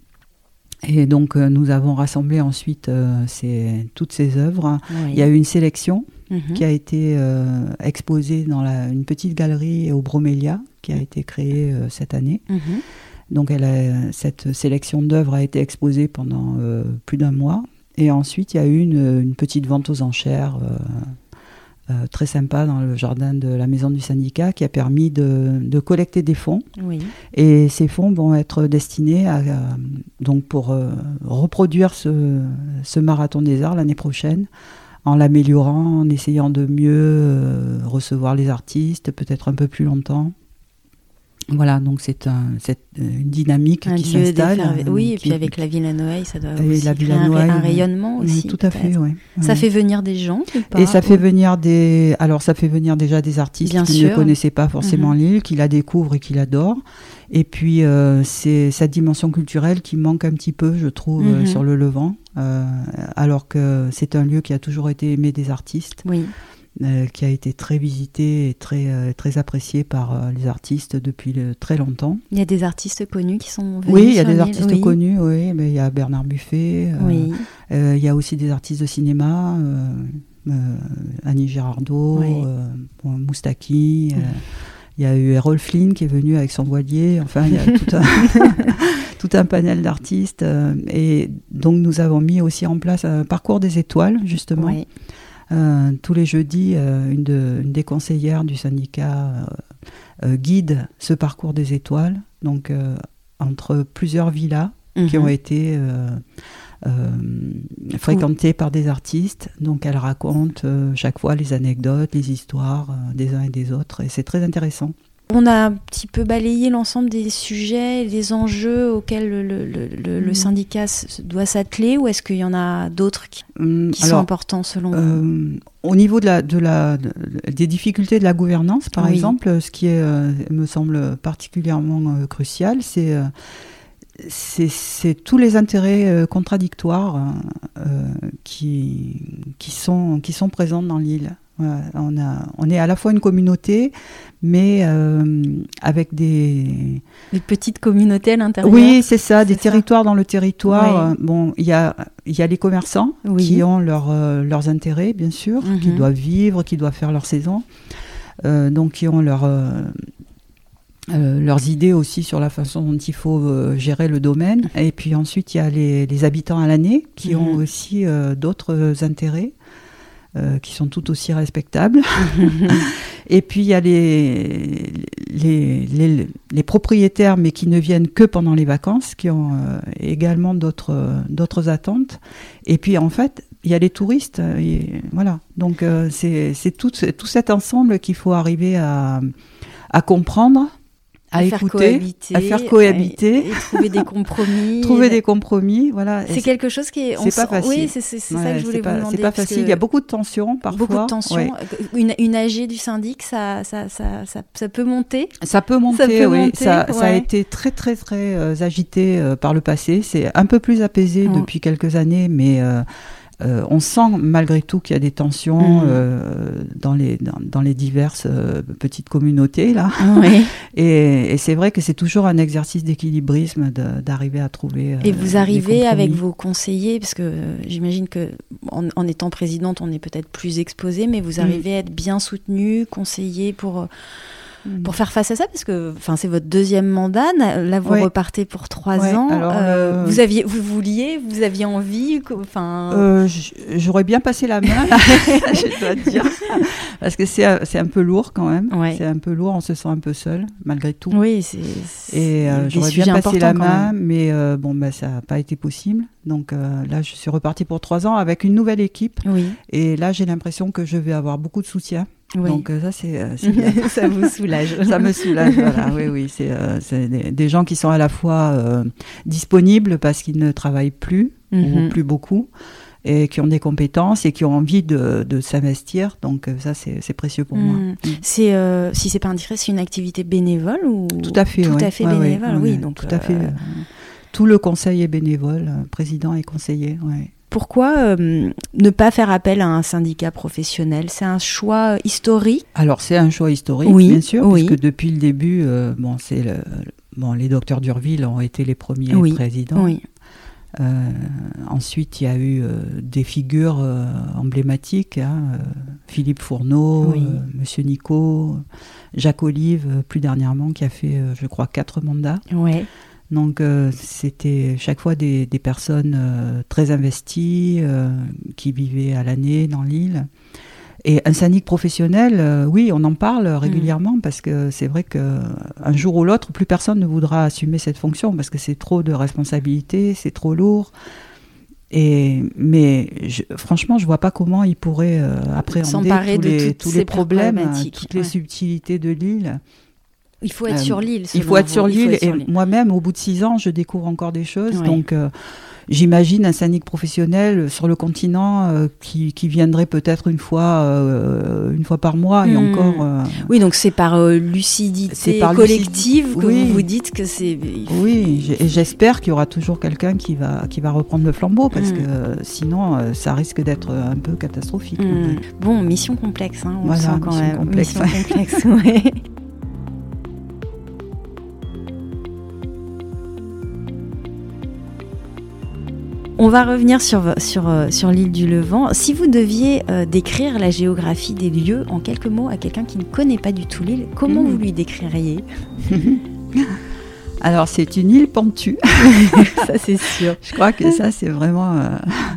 Et donc euh, nous avons rassemblé ensuite euh, ces, toutes ces œuvres. Oui. Il y a eu une sélection mmh. qui a été euh, exposée dans la, une petite galerie au Bromélia qui a été créée euh, cette année. Mmh. Donc elle a, cette sélection d'œuvres a été exposée pendant euh, plus d'un mois. Et ensuite il y a eu une, une petite vente aux enchères euh, euh, très sympa dans le jardin de la maison du syndicat qui a permis de, de collecter des fonds. Oui. Et ces fonds vont être destinés à, à, donc pour euh, reproduire ce, ce marathon des arts l'année prochaine en l'améliorant, en essayant de mieux euh, recevoir les artistes, peut-être un peu plus longtemps. Voilà, donc c'est, un, c'est une dynamique un qui s'installe. Euh, oui, et qui, puis avec la ville à Noailles, ça doit et aussi la créer ville à un, Noailles, un rayonnement oui, aussi. Tout à fait, oui. Ça oui. fait venir des gens ou pas, Et ça fait ou... venir des... Alors, ça fait venir déjà des artistes Bien qui sûr. ne connaissaient pas forcément mm-hmm. l'île, qui la découvrent et qui l'adorent. Et puis, euh, c'est cette dimension culturelle qui manque un petit peu, je trouve, mm-hmm. euh, sur le Levant, euh, alors que c'est un lieu qui a toujours été aimé des artistes. Oui. Euh, qui a été très visité et très, euh, très apprécié par euh, les artistes depuis le, très longtemps. Il y a des artistes connus qui sont venus. Oui, il y a sur des l'île. artistes oui. connus, oui. Mais il y a Bernard Buffet, euh, oui. euh, il y a aussi des artistes de cinéma, euh, euh, Annie Girardot, oui. euh, bon, Moustaki, euh, il y a eu Errol Flynn qui est venu avec son voilier, enfin il y a tout un, tout un panel d'artistes. Euh, et donc nous avons mis aussi en place un parcours des étoiles, justement. Oui. Euh, tous les jeudis, euh, une, de, une des conseillères du syndicat euh, euh, guide ce parcours des étoiles, donc euh, entre plusieurs villas mm-hmm. qui ont été euh, euh, fréquentées par des artistes. Donc elle raconte euh, chaque fois les anecdotes, les histoires euh, des uns et des autres, et c'est très intéressant. On a un petit peu balayé l'ensemble des sujets et des enjeux auxquels le, le, le, le syndicat s- doit s'atteler, ou est-ce qu'il y en a d'autres qui, hum, qui alors, sont importants selon vous euh, Au niveau de la, de la, de, des difficultés de la gouvernance, par oui. exemple, ce qui est, euh, me semble particulièrement euh, crucial, c'est, euh, c'est, c'est tous les intérêts euh, contradictoires euh, qui, qui, sont, qui sont présents dans l'île. Voilà, on, a, on est à la fois une communauté, mais euh, avec des... Des petites communautés à l'intérieur. Oui, c'est ça, c'est des ça. territoires dans le territoire. Oui. Bon, il y a, il y a les commerçants oui. qui ont leur, euh, leurs intérêts, bien sûr, mm-hmm. qui doivent vivre, qui doivent faire leur saison, euh, donc qui ont leur, euh, euh, leurs idées aussi sur la façon dont il faut euh, gérer le domaine. Mm-hmm. Et puis ensuite, il y a les, les habitants à l'année qui mm-hmm. ont aussi euh, d'autres intérêts. Euh, qui sont tout aussi respectables. Et puis, il y a les, les, les, les propriétaires, mais qui ne viennent que pendant les vacances, qui ont euh, également d'autres, euh, d'autres attentes. Et puis, en fait, il y a les touristes. Et, voilà. Donc, euh, c'est, c'est tout, c'est tout cet ensemble qu'il faut arriver à, à comprendre, à, à écouter, à faire cohabiter, et, et trouver des compromis. trouver des compromis, voilà. C'est quelque chose qui est. C'est pas facile. Oui, c'est, c'est, c'est ouais, ça que je voulais pas, vous demander. C'est pas facile. Il y a beaucoup de tensions parfois. Beaucoup de tensions. Ouais. Une, une A G du syndic, ça, ça, ça, ça, ça peut monter. Ça peut monter. Ça peut oui. monter, ça, ouais. ça a été très, très, très euh, agité euh, par le passé. C'est un peu plus apaisé oh. depuis quelques années, mais. Euh, Euh, on sent malgré tout qu'il y a des tensions mmh. euh, dans, les, dans, dans les diverses euh, petites communautés là. Oui. et, et c'est vrai que c'est toujours un exercice d'équilibrisme de, d'arriver à trouver. Euh, et vous arrivez avec vos conseillers, parce que euh, j'imagine que en, en étant présidente, on est peut-être plus exposé, mais vous arrivez mmh. à être bien soutenu, conseillé pour. Euh, Pour faire face à ça, parce que c'est votre deuxième mandat, là vous ouais. repartez pour trois ouais, ans. Alors, euh, euh, vous aviez, vous vouliez, vous aviez envie, enfin. Euh, j'aurais bien passé la main, je dois te dire, parce que c'est c'est un peu lourd quand même. Ouais. C'est un peu lourd, on se sent un peu seul malgré tout. Oui, c'est. c'est Et euh, j'aurais bien passé la main, mais euh, bon bah ça n'a pas été possible. Donc euh, là, je suis repartie pour trois ans avec une nouvelle équipe. Oui. Et là, j'ai l'impression que je vais avoir beaucoup de soutien. Oui. Donc euh, ça, c'est, euh, c'est bien. Ça vous soulage. Ça me soulage, voilà. Oui, oui. C'est, euh, c'est des, des gens qui sont à la fois euh, disponibles parce qu'ils ne travaillent plus, mm-hmm. ou plus beaucoup, et qui ont des compétences et qui ont envie de, de s'investir. Donc ça, c'est, c'est précieux pour mm. moi. Mm. C'est, euh, si c'est pas indiscret, c'est une activité bénévole ou Tout à fait, Tout ouais. à fait ouais, bénévole, ouais, oui. Donc, tout à fait. Euh... Tout le conseil est bénévole, président et conseiller, ouais. Pourquoi euh, ne pas faire appel à un syndicat professionnel ? C'est un choix historique ? Alors, c'est un choix historique, oui, bien sûr, oui. puisque depuis le début, euh, bon, c'est le, bon, les docteurs d'Urville ont été les premiers oui. présidents. Oui. Euh, ensuite, il y a eu euh, des figures euh, emblématiques, hein, euh, Philippe Fourneau, oui. euh, Monsieur Nico, Jacques Olive, euh, plus dernièrement, qui a fait, euh, je crois, quatre mandats. Ouais. Donc, euh, c'était chaque fois des, des personnes euh, très investies, euh, qui vivaient à l'année dans l'île. Et un syndic professionnel, euh, oui, on en parle régulièrement, mmh. parce que c'est vrai qu'un jour ou l'autre, plus personne ne voudra assumer cette fonction, parce que c'est trop de responsabilités, c'est trop lourd. Et, mais je, franchement, je ne vois pas comment ils pourraient euh, appréhender tous les, tous les problèmes, toutes les ouais. subtilités de l'île. Il faut être euh, sur l'île. Il faut être sur l'île. Être sur et l'île. Moi-même, au bout de six ans, je découvre encore des choses. Ouais. Donc, euh, j'imagine un syndic professionnel sur le continent euh, qui, qui viendrait peut-être une fois, euh, une fois par mois et mmh. encore. Euh, oui, donc c'est par euh, lucidité c'est par collective lucid... que oui. vous vous dites que c'est. Oui, et j'espère qu'il y aura toujours quelqu'un qui va, qui va reprendre le flambeau parce mmh. que euh, sinon, euh, ça risque d'être un peu catastrophique. Mmh. Bon, mission complexe, hein, on voilà, sent quand mission même. Complexe. Mission complexe, oui. On va revenir sur, sur, sur l'île du Levant. Si vous deviez euh, décrire la géographie des lieux en quelques mots à quelqu'un qui ne connaît pas du tout l'île, comment mmh. vous lui décririez ? Alors, c'est une île pentue. Ça, c'est sûr. Je crois que ça, c'est vraiment... Euh,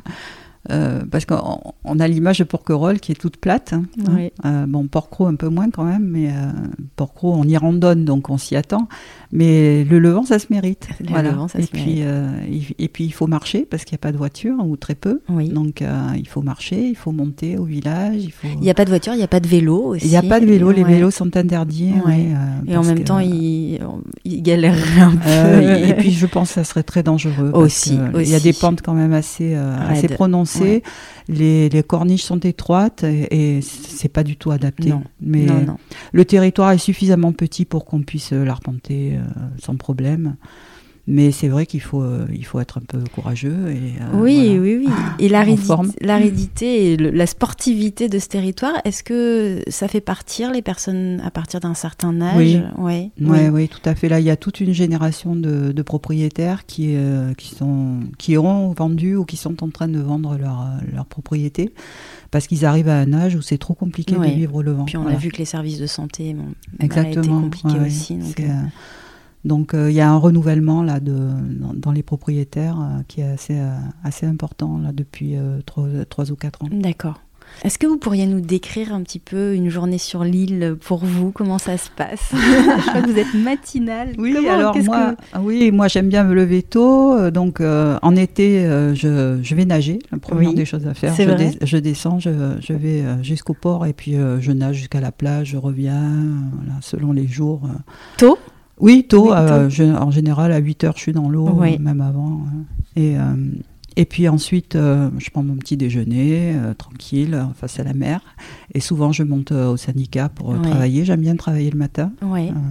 euh, parce qu'on on a l'image de Porquerolles qui est toute plate. Hein, oui. euh, bon, Porquerolles un peu moins quand même, mais euh, Porquerolles, on y randonne, donc on s'y attend. Mais le Levant, ça se mérite. Le voilà. Levant, ça et, se puis, mérite. Euh, et, et puis, il faut marcher parce qu'il n'y a pas de voiture, ou très peu. Oui. Donc, euh, il faut marcher, il faut monter au village. Il faut... n'y a pas de voiture, il n'y a pas de vélo aussi. Il n'y a pas de vélo, les ouais. vélos sont interdits. Ouais. Ouais, euh, et en même que, temps, ils, ils galèrent un peu. Euh, et, et puis, je pense que ça serait très dangereux. Aussi. Il y a des pentes quand même assez, euh, assez prononcées. Ouais. Les, les corniches sont étroites et, et c'est pas du tout adapté. Non. Mais non, non. le territoire est suffisamment petit pour qu'on puisse l'arpenter euh, sans problème. Mais c'est vrai qu'il faut, euh, il faut être un peu courageux. Et, euh, oui, voilà. oui, oui. Et l'aridité, l'aridité et le, la sportivité de ce territoire, est-ce que ça fait partir les personnes à partir d'un certain âge ? Oui. Ouais, oui. Oui, oui, tout à fait. Là, il y a toute une génération de, de propriétaires qui, euh, qui, sont, qui ont vendu ou qui sont en train de vendre leur, leur propriété parce qu'ils arrivent à un âge où c'est trop compliqué ouais. de vivre au Levant. Puis on voilà. a vu que les services de santé bon, Exactement. été compliqués ouais, aussi. Donc, c'est, euh... Donc, il euh, y a un renouvellement là, de, dans, dans les propriétaires euh, qui est assez, euh, assez important là, depuis euh, trois ou quatre ans. D'accord. Est-ce que vous pourriez nous décrire un petit peu une journée sur l'île pour vous ? Comment ça se passe ? Je crois que vous êtes matinale. Oui, Comment, alors moi, que... oui, moi j'aime bien me lever tôt. Donc euh, en été, euh, je, je vais nager. La première oui, des choses à faire, je, dé- je descends, je, je vais euh, jusqu'au port et puis euh, je nage jusqu'à la plage, je reviens, euh, voilà, selon les jours. Euh. Tôt ? Oui, tôt. Oui, euh, tôt. Je, en général, à huit heures, je suis dans l'eau, oui. euh, même avant. Hein. Et, euh, et puis ensuite, euh, je prends mon petit déjeuner, euh, tranquille, face à la mer. Et souvent, je monte euh, au syndicat pour euh, oui. travailler. J'aime bien travailler le matin. Oui. Euh,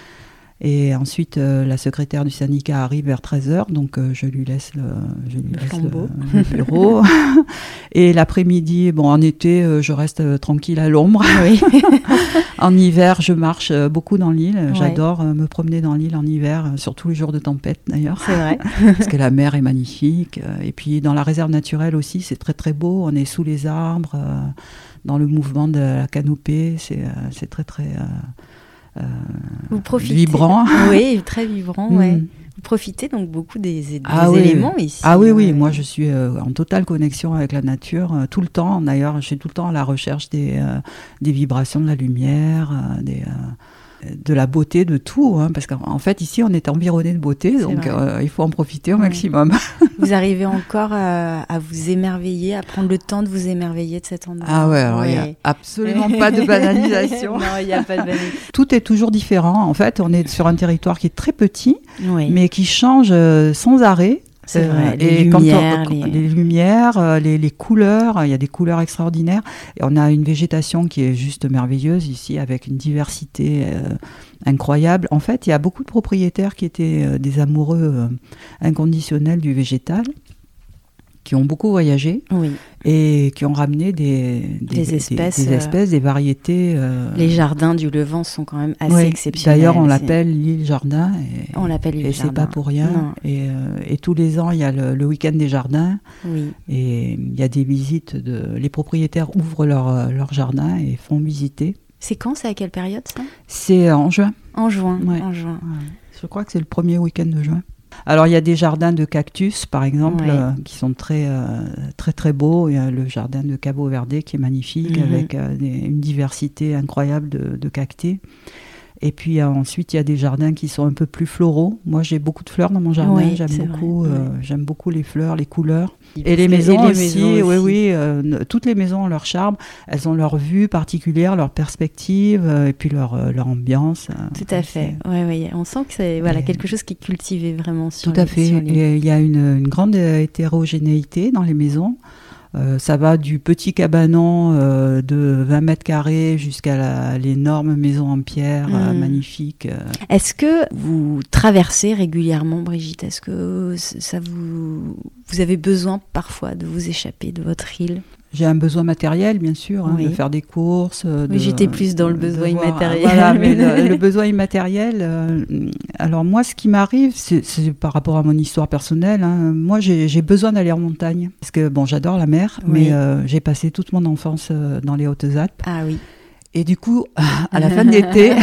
et ensuite, euh, la secrétaire du syndicat arrive vers treize heures, donc euh, je lui laisse le, je lui le, laisse le, le bureau. Et l'après-midi, bon, en été, euh, je reste euh, tranquille à l'ombre. Oui. En hiver, je marche euh, beaucoup dans l'île. Ouais. J'adore euh, me promener dans l'île en hiver, euh, surtout les jours de tempête d'ailleurs. C'est vrai. Parce que la mer est magnifique. Euh, et puis dans la réserve naturelle aussi, c'est très très beau. On est sous les arbres, euh, dans le mouvement de la canopée. C'est, euh, c'est très très... Euh, Euh, vous profitez. Vibrant. Oui, très vibrant, mmh. ouais. Vous profitez donc beaucoup des, des ah éléments oui. ici. Ah oui, oui, ouais. moi je suis euh, en totale connexion avec la nature, euh, tout le temps. D'ailleurs, je suis tout le temps à la recherche des, euh, des vibrations de la lumière, euh, des... Euh, de la beauté, de tout, hein, parce qu'en fait ici on est environné de beauté, c'est donc euh, il faut en profiter au ouais. maximum. Vous arrivez encore à, à vous émerveiller, à prendre le temps de vous émerveiller de cet endroit. Ah ouais, alors il ouais. n'y a absolument pas de banalisation. Non, il n'y a pas de banalisation. Tout est toujours différent. En fait, on est sur un territoire qui est très petit, oui. mais qui change sans arrêt. C'est euh, vrai, les et lumières, quand on, les... les lumières, euh, les, les couleurs, il y a des couleurs extraordinaires. Et on a une végétation qui est juste merveilleuse ici, avec une diversité euh, incroyable. En fait, il y a beaucoup de propriétaires qui étaient euh, des amoureux euh, inconditionnels du végétal, qui ont beaucoup voyagé oui. et qui ont ramené des, des, des, espèces, des, des, espèces, des variétés. Euh... Les jardins du Levant sont quand même assez oui. exceptionnels. D'ailleurs, on l'appelle l'île Jardin. Et, on l'appelle l'île et Jardin. Et c'est pas pour rien. Et, euh, et tous les ans, il y a le, le week-end des jardins. Oui. Et il y a des visites. De... Les propriétaires ouvrent leur, leur jardin et font visiter. C'est quand? C'est à quelle période, ça? C'est en juin. En juin, ouais. en juin. Ouais. Je crois que c'est le premier week-end de juin. Alors, il y a des jardins de cactus, par exemple, ouais. euh, qui sont très, euh, très, très beaux. Il y a le jardin de Cabo Verde qui est magnifique, mm-hmm. avec euh, des, une diversité incroyable de, de cactus. Et puis euh, ensuite, il y a des jardins qui sont un peu plus floraux. Moi, j'ai beaucoup de fleurs dans mon jardin. Oui, j'aime beaucoup, vrai, euh, ouais. j'aime beaucoup les fleurs, les couleurs. Et Et les maisons, et les aussi, maisons oui, aussi. oui. Euh, toutes les maisons ont leur charme. Elles ont leur vue particulière, leur perspective, euh, et puis leur, euh, leur ambiance. Euh, Tout à fait. Ouais, ouais. On sent que c'est voilà, Et... quelque chose qui est cultivé vraiment sur Tout à les, fait. sur les... Et il y a une, une grande hétérogénéité dans les maisons. Euh, ça va du petit cabanon euh, de vingt mètres carrés jusqu'à la, l'énorme maison en pierre mmh. euh, magnifique. Euh. Est-ce que vous traversez régulièrement, Brigitte ? Est-ce que ça vous, vous avez besoin parfois de vous échapper de votre île ? J'ai un besoin matériel, bien sûr, hein, oui. de faire des courses. De, oui, j'étais plus dans le besoin voir, immatériel. Voilà, mais le, le besoin immatériel. Euh, alors moi, ce qui m'arrive, c'est, c'est par rapport à mon histoire personnelle. Hein, moi, j'ai, j'ai besoin d'aller en montagne parce que bon, j'adore la mer, oui. mais euh, j'ai passé toute mon enfance euh, dans les Hautes-Alpes. Ah oui. Et du coup, à la fin de l'été,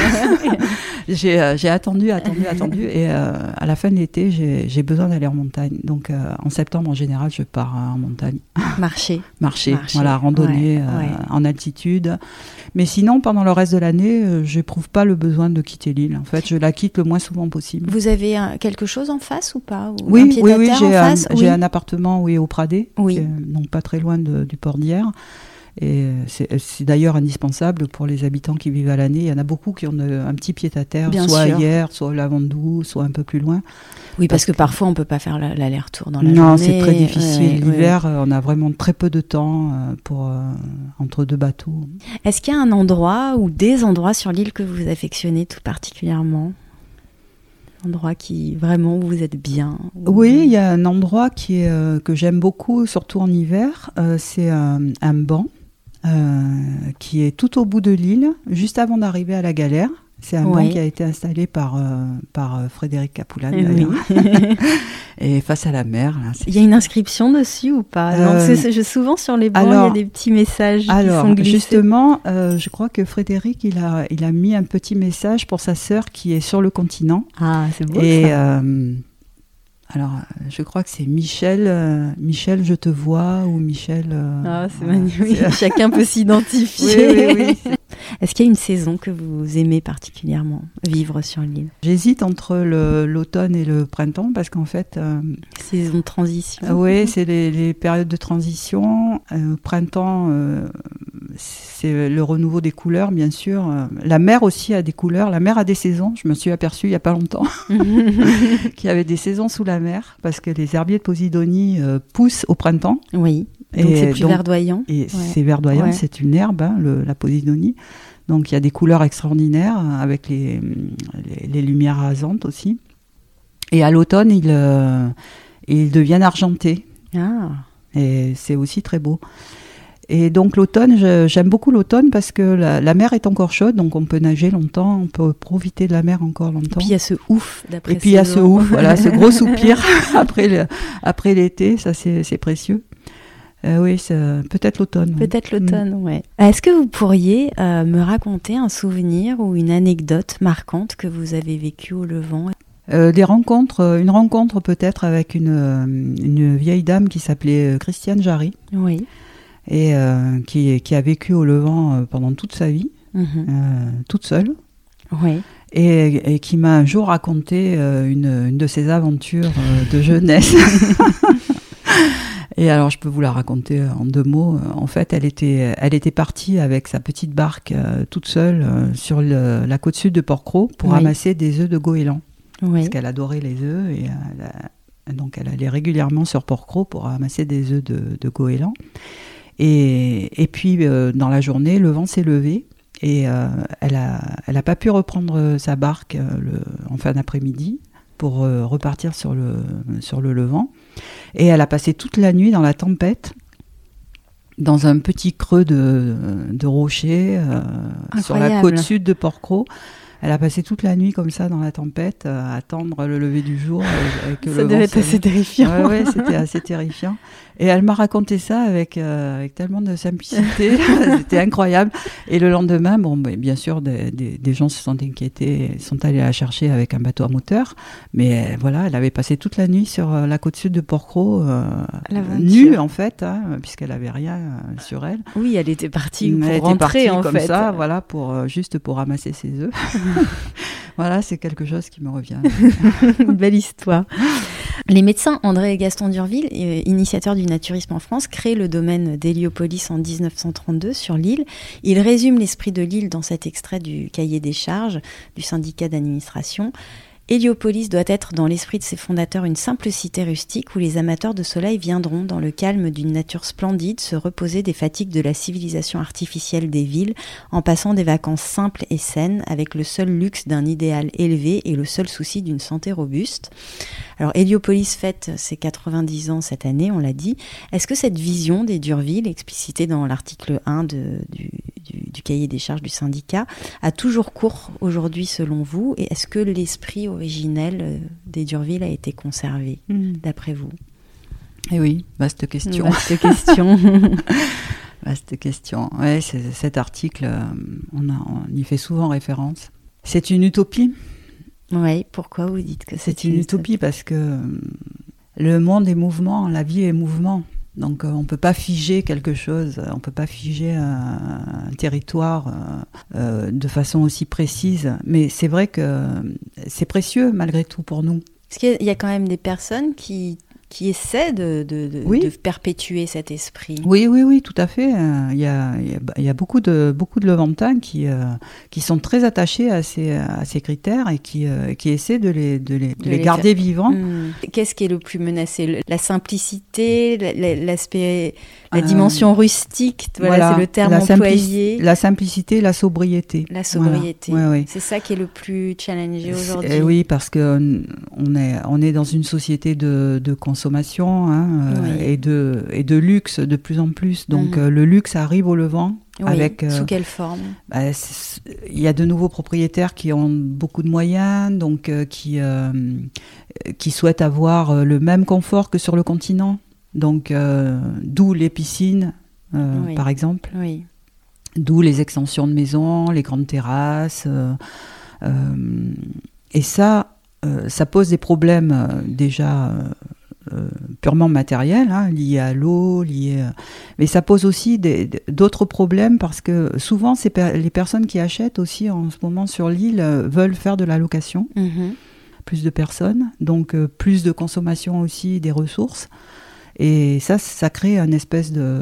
j'ai, euh, j'ai attendu, attendu, attendu. Et euh, à la fin de l'été, j'ai, j'ai besoin d'aller en montagne. Donc, euh, en septembre, en général, je pars euh, en montagne. Marcher. Marcher, Marcher. voilà, randonnée ouais, euh, ouais. en altitude. Mais sinon, pendant le reste de l'année, euh, je n'éprouve pas le besoin de quitter l'île. En fait, je la quitte le moins souvent possible. Vous avez un, quelque chose en face ou pas ? Ou oui, un pied oui, à oui, terre j'ai, en un, face j'ai oui. un appartement oui, au Pradé, oui. qui est, donc pas très loin de, du port d'Hyères. Et c'est, c'est d'ailleurs indispensable pour les habitants qui vivent à l'année. Il y en a beaucoup qui ont un petit pied-à-terre, Bien soit sûr. à Hyères, soit au Lavandou, soit un peu plus loin. Oui, parce, parce que, que parfois on ne peut pas faire l'aller-retour dans la non, journée. Non, c'est très difficile. Ouais, ouais, L'hiver, ouais. on a vraiment très peu de temps pour, euh, entre deux bateaux. Est-ce qu'il y a un endroit ou des endroits sur l'île que vous affectionnez tout particulièrement ? Un endroit qui, vraiment, où vous êtes bien ? Oui, il y a un endroit qui est, euh, que j'aime beaucoup, surtout en hiver. Euh, c'est un, un banc. Euh, qui est tout au bout de l'île, juste avant d'arriver à la galère. C'est un oui. banc qui a été installé par, euh, par Frédéric Capoulane, oui. et face à la mer. Là, il y a une inscription dessus ou pas ? euh, non, c'est, c'est, souvent sur les bancs, alors, il y a des petits messages alors, qui sont glissés. Justement, euh, je crois que Frédéric, il a, il a mis un petit message pour sa sœur qui est sur le continent. Ah, c'est beau et, ça. Euh, Alors, je crois que c'est Michel, euh, Michel, je te vois, ou Michel... Euh, ah, c'est magnifique. C'est... Chacun peut s'identifier. Oui, oui, oui. Est-ce qu'il y a une saison que vous aimez particulièrement vivre sur l'île ? J'hésite entre le, l'automne et le printemps, parce qu'en fait... Euh, saison de transition. Euh, oui, c'est les, les périodes de transition. Euh, printemps, euh, c'est le renouveau des couleurs, bien sûr. Euh, la mer aussi a des couleurs. La mer a des saisons. Je me suis aperçue il n'y a pas longtemps qu'il y avait des saisons sous la mer, parce que les herbiers de Posidonie euh, poussent au printemps. Oui, donc et c'est plus donc, verdoyant. Et ouais. c'est verdoyant, ouais. c'est une herbe, hein, le, la Posidonie. Donc il y a des couleurs extraordinaires, avec les, les, les lumières rasantes aussi. Et à l'automne, ils, euh, ils deviennent argentés. Ah. Et c'est aussi très beau. Et donc l'automne, je, j'aime beaucoup l'automne parce que la, la mer est encore chaude, donc on peut nager longtemps, on peut profiter de la mer encore longtemps. Et puis il y a ce ouf d'après. Et puis il y a ce ouf, voilà, ce gros soupir après, le, après l'été, ça c'est, c'est précieux. Euh, oui, c'est, peut-être l'automne. Peut-être l'automne, mmh. ouais. Est-ce que vous pourriez euh, me raconter un souvenir ou une anecdote marquante que vous avez vécue au Levant ? Euh, des rencontres, une rencontre peut-être avec une, une vieille dame qui s'appelait Christiane Jarry. Oui. Et euh, qui, qui a vécu au Levant euh, pendant toute sa vie, mmh. euh, toute seule. Oui. Et, et qui m'a un jour raconté euh, une, une de ses aventures euh, de jeunesse. Et alors, je peux vous la raconter en deux mots. En fait, elle était, elle était partie avec sa petite barque euh, toute seule euh, sur le, la côte sud de Port-Cros pour oui. ramasser des œufs de goéland. Oui. Parce qu'elle adorait les œufs et elle a, donc elle allait régulièrement sur Port-Cros pour ramasser des œufs de, de goéland. Et, et puis, euh, dans la journée, le vent s'est levé et euh, elle n'a elle a pas pu reprendre sa barque euh, le, en fin d'après-midi pour euh, repartir sur le, sur le Levant. Et elle a passé toute la nuit dans la tempête, dans un petit creux de, de rochers euh, sur la côte sud de Port-Cros. Elle a passé toute la nuit comme ça dans la tempête, à attendre le lever du jour. Avec ça devait être assez terrifiant. Ouais, ouais, c'était assez terrifiant. Et elle m'a raconté ça avec, euh, avec tellement de simplicité. C'était incroyable. Et le lendemain, bon, bien sûr, des, des, des gens se sont inquiétés, sont allés la chercher avec un bateau à moteur. Mais voilà, elle avait passé toute la nuit sur la côte sud de Port-Cros, euh, nue en fait, hein, puisqu'elle n'avait rien euh, sur elle. Oui, elle était partie pour elle rentrer était partie en comme fait. ça, voilà, pour, euh, juste pour ramasser ses œufs. Voilà, c'est quelque chose qui me revient. Une belle histoire. Les médecins André et Gaston d'Urville, euh, initiateurs du naturisme en France, créent le domaine d'Héliopolis en dix-neuf cent trente-deux sur l'île. Ils résument l'esprit de l'île dans cet extrait du cahier des charges du syndicat d'administration. Héliopolis doit être dans l'esprit de ses fondateurs une simple cité rustique où les amateurs de soleil viendront, dans le calme d'une nature splendide, se reposer des fatigues de la civilisation artificielle des villes, en passant des vacances simples et saines, avec le seul luxe d'un idéal élevé et le seul souci d'une santé robuste. Alors Héliopolis fête ses quatre-vingt-dix ans cette année, on l'a dit. Est-ce que cette vision des d'Urville, explicitée dans l'article un de, du, du, du cahier des charges du syndicat, a toujours cours aujourd'hui selon vous? Et est-ce que l'esprit originel des d'Urville a été conservé, mmh. d'après vous? Eh oui, vaste question. Vaste question. Vaste question. Ouais, c'est, cet article, on, a, on y fait souvent référence. C'est une utopie. Oui, pourquoi vous dites que c'est, c'est une utopie? Parce que le monde est mouvement, la vie est mouvement. Donc euh, on ne peut pas figer quelque chose, on ne peut pas figer un, un territoire euh, euh, de façon aussi précise. Mais c'est vrai que c'est précieux malgré tout pour nous. Parce qu'il y a quand même des personnes qui, qui essaient de, de, de, oui. de perpétuer cet esprit. Oui, oui, oui, tout à fait. Il y a, il y a, il y a beaucoup de, beaucoup de Levantins qui, euh, qui sont très attachés à ces, à ces critères et qui, euh, qui essaient de les, de les, de de les, les garder faire... vivants. Mmh. Qu'est-ce qui est le plus menacé? La simplicité, l'aspect, la dimension euh, rustique, voilà, voilà, c'est le terme la employé. Simplici- la simplicité, la sobriété. La sobriété, voilà. ouais, ouais. C'est ça qui est le plus challengé aujourd'hui. Et oui, parce qu'on est, on est dans une société de, de consommation hein, oui. euh, et, de, et de luxe de plus en plus. Donc mmh. euh, le luxe arrive au Levant. Oui, avec, euh, sous quelle forme? Bah, il y a de nouveaux propriétaires qui ont beaucoup de moyens, donc euh, qui, euh, qui souhaitent avoir le même confort que sur le continent. Donc, euh, d'où les piscines, euh, oui. par exemple. Oui. D'où les extensions de maisons, les grandes terrasses. Euh, euh, et ça, euh, ça pose des problèmes euh, déjà euh, euh, purement matériels, hein, liés à l'eau, liés... Euh, mais ça pose aussi des, d'autres problèmes parce que souvent, c'est per- les personnes qui achètent aussi en ce moment sur l'île euh, veulent faire de la location. Mm-hmm. Plus de personnes, donc euh, plus de consommation aussi des ressources. Et ça, ça crée un espèce de,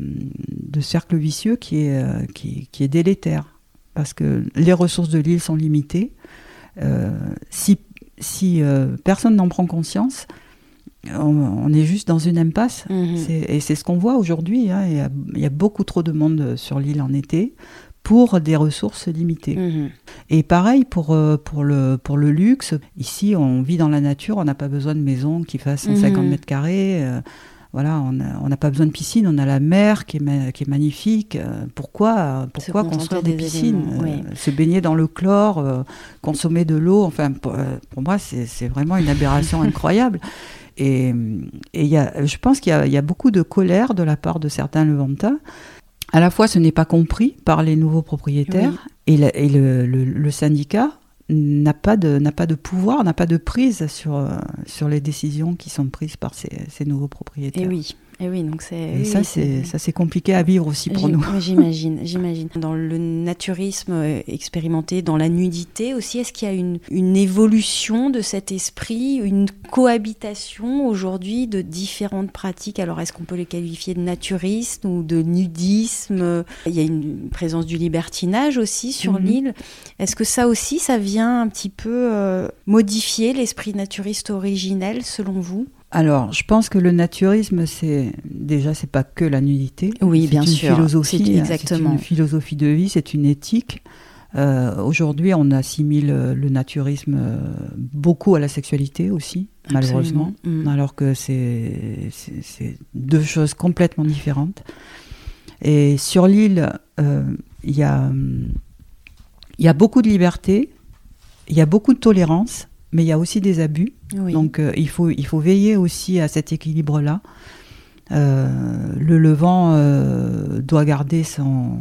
de cercle vicieux qui est, euh, qui, qui est délétère. Parce que les ressources de l'île sont limitées. Euh, si si euh, personne n'en prend conscience, on, on est juste dans une impasse. Mmh. C'est, et c'est ce qu'on voit aujourd'hui. Hein. Il y a, il y a beaucoup trop de monde sur l'île en été pour des ressources limitées. Mmh. Et pareil pour, pour, le, pour le luxe. Ici, on vit dans la nature, on n'a pas besoin de maison qui fasse cent cinquante mmh. mètres carrés. Euh, voilà, on n'a pas besoin de piscine, on a la mer qui est, ma, qui est magnifique. Euh, pourquoi pourquoi construire des, des piscines euh, oui. Se baigner dans le chlore, euh, consommer de l'eau, enfin, pour, euh, pour moi, c'est, c'est vraiment une aberration incroyable. Et, et y a, je pense qu'il y a, y a beaucoup de colère de la part de certains Levantins. À la fois, ce n'est pas compris par les nouveaux propriétaires oui. et, la, et le, le, le syndicat n'a pas de, n'a pas de pouvoir, n'a pas de prise sur, euh, sur les décisions qui sont prises par ces, ces nouveaux propriétaires. Et oui. Et oui, donc c'est, et oui, ça, c'est, c'est, ça, c'est compliqué à vivre aussi pour J'im, nous. J'imagine, j'imagine. Dans le naturisme expérimenté, dans la nudité aussi, est-ce qu'il y a une, une évolution de cet esprit, une cohabitation aujourd'hui de différentes pratiques? Alors, est-ce qu'on peut les qualifier de naturisme ou de nudisme? Il y a une présence du libertinage aussi sur mm-hmm. l'île. Est-ce que ça aussi, ça vient un petit peu euh, modifier l'esprit naturiste originel, selon vous? Alors, je pense que le naturisme, c'est déjà, c'est pas que la nudité. Oui, c'est bien une sûr. Philosophie, c'est exactement. C'est une philosophie de vie, c'est une éthique. Euh, aujourd'hui, on assimile le naturisme beaucoup à la sexualité aussi, malheureusement, mmh. alors que c'est, c'est, c'est deux choses complètement différentes. Et sur l'île, euh, il y a, il y a beaucoup de liberté, il y a beaucoup de tolérance, mais il y a aussi des abus. Oui. Donc euh, il faut, il faut veiller aussi à cet équilibre-là. Euh, le Levant euh, doit garder son...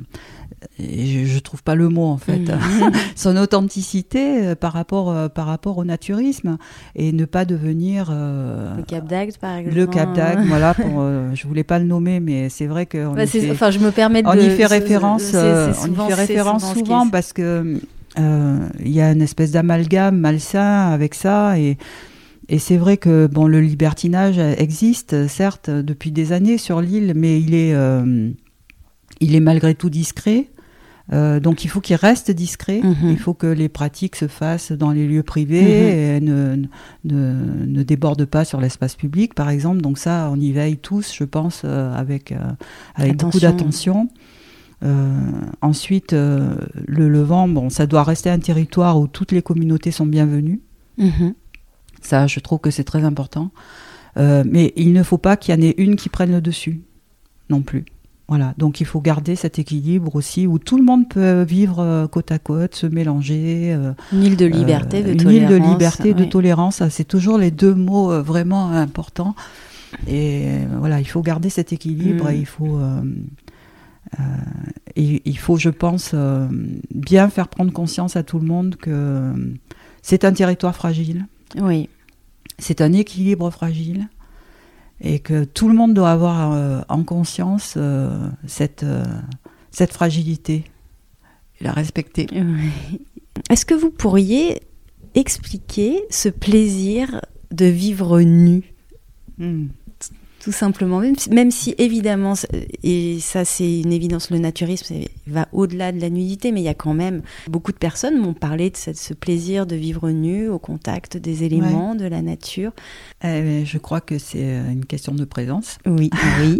Je ne trouve pas le mot en fait, mmh. son authenticité euh, par, rapport, euh, par rapport au naturisme et ne pas devenir... Euh, le Cap d'Agde par exemple. Le Cap d'Agde, voilà, pour, euh, je ne voulais pas le nommer, mais c'est vrai qu'on bah, y fait, enfin, je me permets de, on y fait référence, c'est, c'est souvent, on y fait référence souvent, souvent parce que euh, y a une espèce d'amalgame malsain avec ça. Et, et c'est vrai que bon, le libertinage existe, certes, depuis des années sur l'île, mais il est, euh, il est malgré tout discret. Euh, donc il faut qu'il reste discret, mmh. il faut que les pratiques se fassent dans les lieux privés mmh. et ne, ne, ne débordent pas sur l'espace public, par exemple. Donc ça, on y veille tous, je pense, euh, avec, euh, avec beaucoup d'attention. Euh, ensuite, euh, le Levant, bon, ça doit rester un territoire où toutes les communautés sont bienvenues. Mmh. Ça, je trouve que c'est très important. Euh, mais il ne faut pas qu'il y en ait une qui prenne le dessus, non plus. Voilà, donc il faut garder cet équilibre aussi où tout le monde peut vivre euh, côte à côte, se mélanger. Euh, une île de liberté, euh, de une tolérance. Une île de liberté, oui. de tolérance, c'est toujours les deux mots euh, vraiment importants. Et euh, voilà, il faut garder cet équilibre mmh. et il faut, euh, euh, et, il faut, je pense, euh, bien faire prendre conscience à tout le monde que c'est un territoire fragile. Oui. C'est un équilibre fragile. Et que tout le monde doit avoir euh, en conscience euh, cette, euh, cette fragilité et la respecter. Oui. Est-ce que vous pourriez expliquer ce plaisir de vivre nu ? mmh. Tout simplement, même si, même si évidemment, et ça c'est une évidence, le naturisme va au-delà de la nudité, mais il y a quand même, beaucoup de personnes m'ont parlé de ce, ce plaisir de vivre nu au contact des éléments, ouais. de la nature. Euh, je crois que c'est une question de présence. Oui, oui.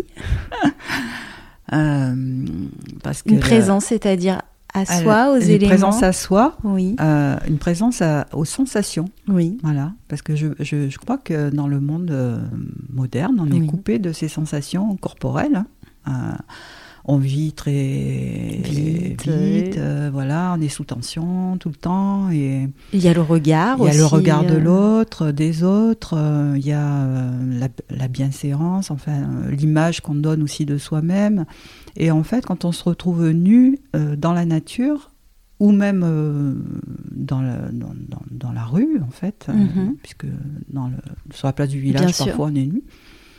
euh, parce que une présence, la... c'est-à-dire à soi, aux une éléments. Une présence à soi, oui. euh, une présence à, aux sensations. Oui. Voilà, parce que je, je, je crois que dans le monde euh, moderne, on oui. est coupé de ces sensations corporelles. Euh, on vit très vite, vite euh, voilà, on est sous tension tout le temps. Et il y a le regard il y a aussi. le regard de l'autre, des autres. Euh, il y a euh, la, la bienséance, enfin euh, l'image qu'on donne aussi de soi-même. Et en fait, quand on se retrouve nu euh, dans la nature, ou même euh, dans, le, dans, dans, dans la rue, en fait, mm-hmm. euh, puisque dans le, sur la place du village, Bien parfois sûr. on est nu.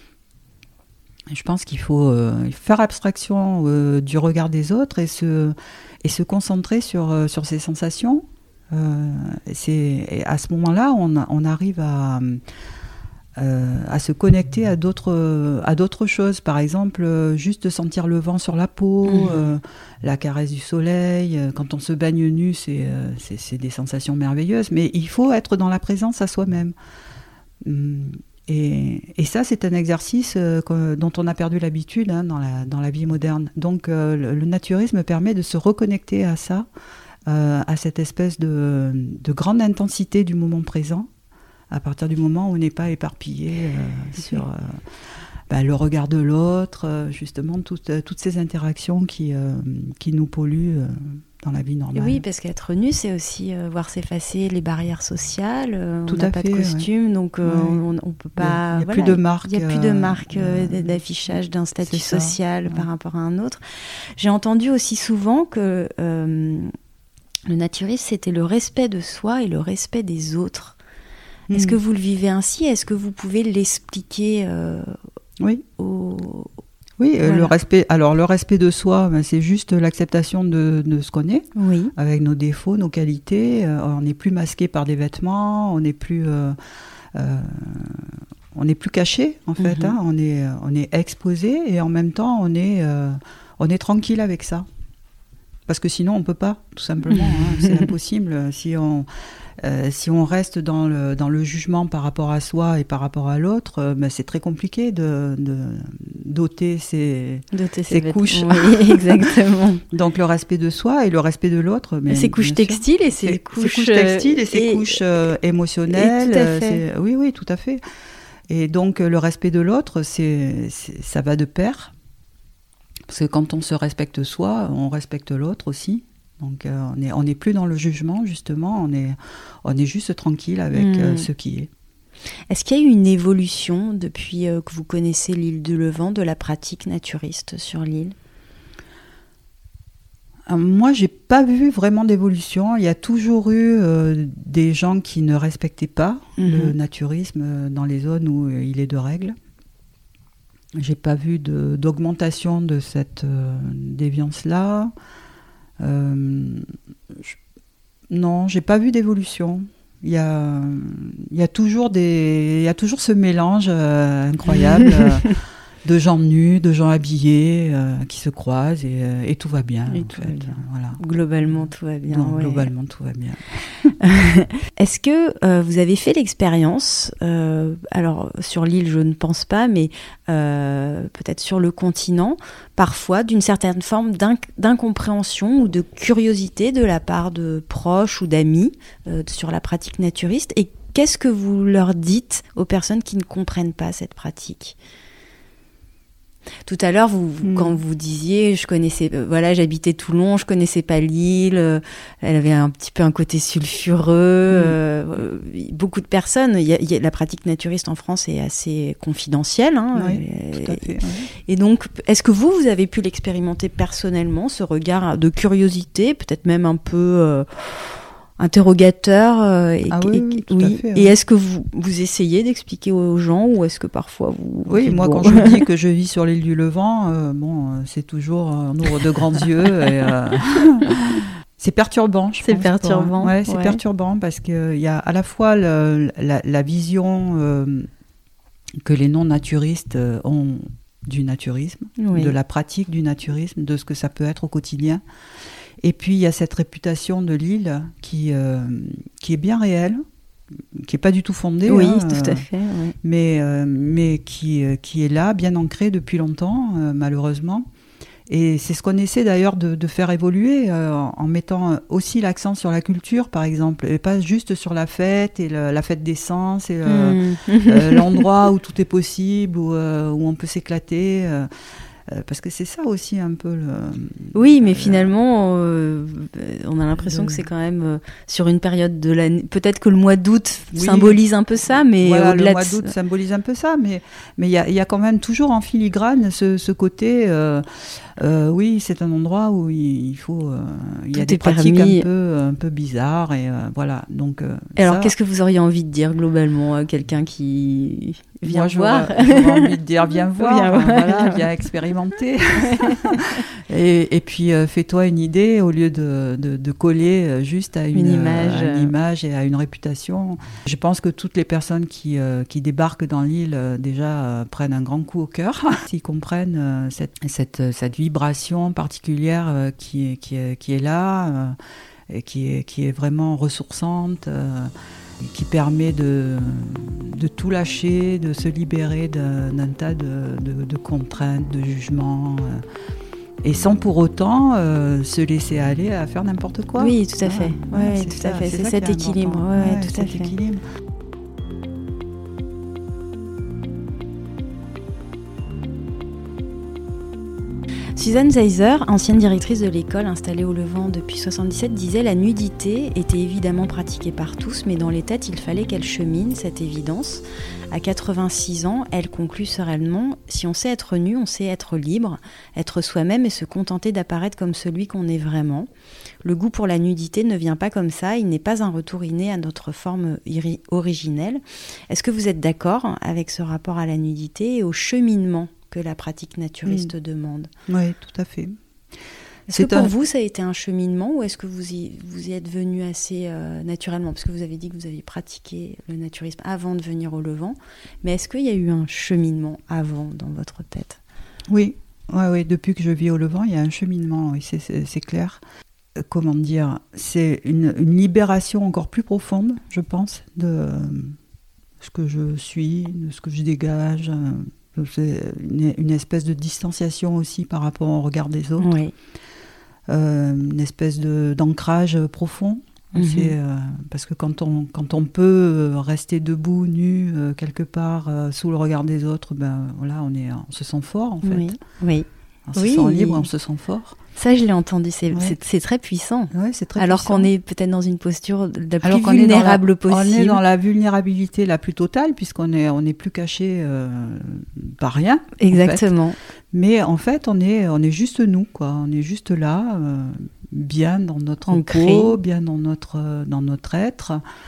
Je pense qu'il faut euh, faire abstraction euh, du regard des autres et se, et se concentrer sur, euh, sur ses sensations. Euh, c'est, et à ce moment-là, on, on arrive à... Euh, à se connecter à d'autres, à d'autres choses. Par exemple, euh, juste sentir le vent sur la peau, mmh. euh, la caresse du soleil. Euh, quand on se baigne nu, c'est, euh, c'est, c'est des sensations merveilleuses. Mais il faut être dans la présence à soi-même. Hum, et, et ça, c'est un exercice euh, dont on a perdu l'habitude hein, dans, la, dans la vie moderne. Donc, euh, le, le naturisme permet de se reconnecter à ça, euh, à cette espèce de, de grande intensité du moment présent, à partir du moment où on n'est pas éparpillé euh, sur euh, bah, le regard de l'autre, euh, justement, toutes, euh, toutes ces interactions qui, euh, qui nous polluent euh, dans la vie normale. Oui, parce qu'être nu, c'est aussi euh, voir s'effacer les barrières sociales. Euh, Tout on n'a pas fait, de costume, ouais. donc euh, ouais. on ne peut pas... Il n'y a, voilà, plus de marque. Il n'y a plus de marque euh, euh, d'affichage d'un statut social ouais. par rapport à un autre. J'ai entendu aussi souvent que euh, le naturisme, c'était le respect de soi et le respect des autres. Est-ce que vous le vivez ainsi ? Est-ce que vous pouvez l'expliquer euh, Oui. Au... Oui, voilà. euh, le respect. Alors le respect de soi, ben, c'est juste l'acceptation de, de ce qu'on est, oui. avec nos défauts, nos qualités. Euh, on n'est plus masqué par des vêtements, on n'est plus, euh, euh, on n'est plus caché en fait. Mm-hmm. Hein, on est, on est exposé et en même temps on est, euh, on est tranquille avec ça. Parce que sinon on peut pas, tout simplement. Hein, c'est impossible si on. Euh, si on reste dans le, dans le jugement par rapport à soi et par rapport à l'autre, euh, ben c'est très compliqué de, de d'ôter ses, d'ôter ses couches. Oui, exactement. Donc le respect de soi et le respect de l'autre. Mais ses couches textiles et ses, ses couches, couches textiles et ses et, couches euh, émotionnelles. Et tout à fait. C'est, oui, oui, tout à fait. Et donc le respect de l'autre, c'est, c'est, ça va de pair. Parce que quand on se respecte soi, on respecte l'autre aussi. Donc euh, on est on n'est plus dans le jugement justement, on est on est juste tranquille avec mmh. euh, ce qui est. Est-ce qu'il y a eu une évolution depuis euh, que vous connaissez l'île du Levant de la pratique naturiste sur l'île ? euh, Moi, j'ai pas vu vraiment d'évolution. Il y a toujours eu euh, des gens qui ne respectaient pas mmh. le naturisme euh, dans les zones où euh, il est de règle. J'ai pas vu de, d'augmentation de cette euh, déviance-là. Euh, je, Non, j'ai pas vu d'évolution. Il y a, il y a toujours des, il y a toujours ce mélange euh, incroyable euh, de gens nus, de gens habillés euh, qui se croisent et, euh, et tout va bien. Et en tout fait. va bien. Voilà. Globalement, tout va bien. Non, ouais. Globalement, tout va bien. Est-ce que euh, vous avez fait l'expérience, euh, alors sur l'île je ne pense pas, mais euh, peut-être sur le continent, parfois d'une certaine forme d'inc- d'incompréhension ou de curiosité de la part de proches ou d'amis euh, sur la pratique naturiste, et qu'est-ce que vous leur dites aux personnes qui ne comprennent pas cette pratique ? Tout à l'heure, vous, vous, mmh. quand vous disiez, je connaissais, euh, voilà, j'habitais Toulon, je connaissais pas l'île, euh, elle avait un petit peu un côté sulfureux. Mmh. Euh, beaucoup de personnes, y a, y a, la pratique naturiste en France est assez confidentielle. Hein, oui, et, tout à fait. Et, et donc, est-ce que vous, vous avez pu l'expérimenter personnellement, ce regard de curiosité, peut-être même un peu euh, interrogateur euh, et, ah oui, et, oui, tout oui. à fait, et oui. est-ce que vous, vous essayez d'expliquer aux gens, ou est-ce que parfois vous... Oui, moi bon. quand je dis que je vis sur l'île du Levant, euh, bon, euh, c'est toujours, euh, on ouvre de grands yeux et euh, c'est perturbant, je c'est pense. Perturbant, ouais, c'est ouais. perturbant parce qu'il y a à la fois le, la, la vision euh, que les non-naturistes euh, ont du naturisme, oui. de la pratique du naturisme, de ce que ça peut être au quotidien. Et puis, il y a cette réputation de l'île qui, euh, qui est bien réelle, qui n'est pas du tout fondée. Oui, hein, tout à fait. Oui. Mais, euh, mais qui, qui est là, bien ancrée depuis longtemps, euh, malheureusement. Et c'est ce qu'on essaie d'ailleurs de, de faire évoluer, euh, en mettant aussi l'accent sur la culture, par exemple, et pas juste sur la fête, et le, la fête des sens, et le, mmh. euh, l'endroit où tout est possible, où, euh, où on peut s'éclater. Euh, Euh, parce que c'est ça aussi un peu le... Oui, mais euh, finalement, euh, on a l'impression le... que c'est quand même euh, sur une période de l'année... Peut-être que le mois d'août oui. symbolise un peu ça, mais voilà, au-delà le mois de... d'août symbolise un peu ça, mais mais il y a, y a quand même toujours en filigrane ce, ce côté... Euh, euh, oui, c'est un endroit où il, il faut... Il euh, y a des pratiques permis. un peu, un peu bizarres, et euh, voilà. Donc, euh, et alors, ça... qu'est-ce que vous auriez envie de dire globalement à quelqu'un qui... Viens Moi, voir. J'aurais, j'aurais envie de dire viens voir, viens, euh, voilà, viens expérimenter. et, et puis euh, fais-toi une idée au lieu de, de, de coller juste à une, une image, à une image et à une réputation. Je pense que toutes les personnes qui, euh, qui débarquent dans l'île euh, déjà euh, prennent un grand coup au cœur. S'ils comprennent euh, cette, cette, cette vibration particulière euh, qui, est, qui, est, qui est là, euh, et qui est, qui est vraiment ressourçante. Euh, qui permet de, de tout lâcher, de se libérer d'un, d'un tas de, de, de contraintes, de jugements, euh, et sans pour autant euh, se laisser aller à faire n'importe quoi. Oui, tout à fait. Ah, ouais, ouais, tout ça, à fait. C'est, c'est cet équilibre. Ouais, ouais, tout cet à fait. Équilibre. Suzanne Zeiser, ancienne directrice de l'école installée au Levant depuis soixante-dix-sept, disait « La nudité était évidemment pratiquée par tous, mais dans les têtes, il fallait qu'elle chemine, cette évidence. À quatre-vingt-six ans, elle conclut sereinement « Si on sait être nu, on sait être libre, être soi-même et se contenter d'apparaître comme celui qu'on est vraiment. Le goût pour la nudité ne vient pas comme ça, il n'est pas un retour inné à notre forme iri- originelle. » Est-ce que vous êtes d'accord avec ce rapport à la nudité et au cheminement que la pratique naturiste mmh. demande? Oui, tout à fait. Est-ce c'est que pour un... vous, ça a été un cheminement, ou est-ce que vous y, vous y êtes venu assez euh, naturellement? Parce que vous avez dit que vous aviez pratiqué le naturisme avant de venir au Levant, mais est-ce qu'il y a eu un cheminement avant dans votre tête? Oui, ouais, ouais, depuis que je vis au Levant, il y a un cheminement, oui, c'est, c'est, c'est clair. Euh, comment dire, c'est une, une libération encore plus profonde, je pense, de ce que je suis, de ce que je dégage. Euh, C'est une, une espèce de distanciation aussi par rapport au regard des autres. Oui. Euh, une espèce de, d'ancrage profond. Mm-hmm. C'est, euh, parce que quand on, quand on peut rester debout, nu, euh, quelque part, euh, sous le regard des autres, ben, voilà, on, est, on se sent fort, en fait. Oui. Oui. On se oui. sent libre, on se sent fort. Ça, je l'ai entendu, c'est, ouais. c'est, c'est très puissant. Ouais, c'est très Alors puissant. qu'on est peut-être dans une posture la plus Alors vulnérable la, possible. On est dans la vulnérabilité la plus totale, puisqu'on est, on est plus caché euh, par rien. Exactement. En fait. Mais en fait, on est, on est juste nous, quoi. On est juste là, euh, bien dans notre Ancré. peau, bien dans notre, dans notre être.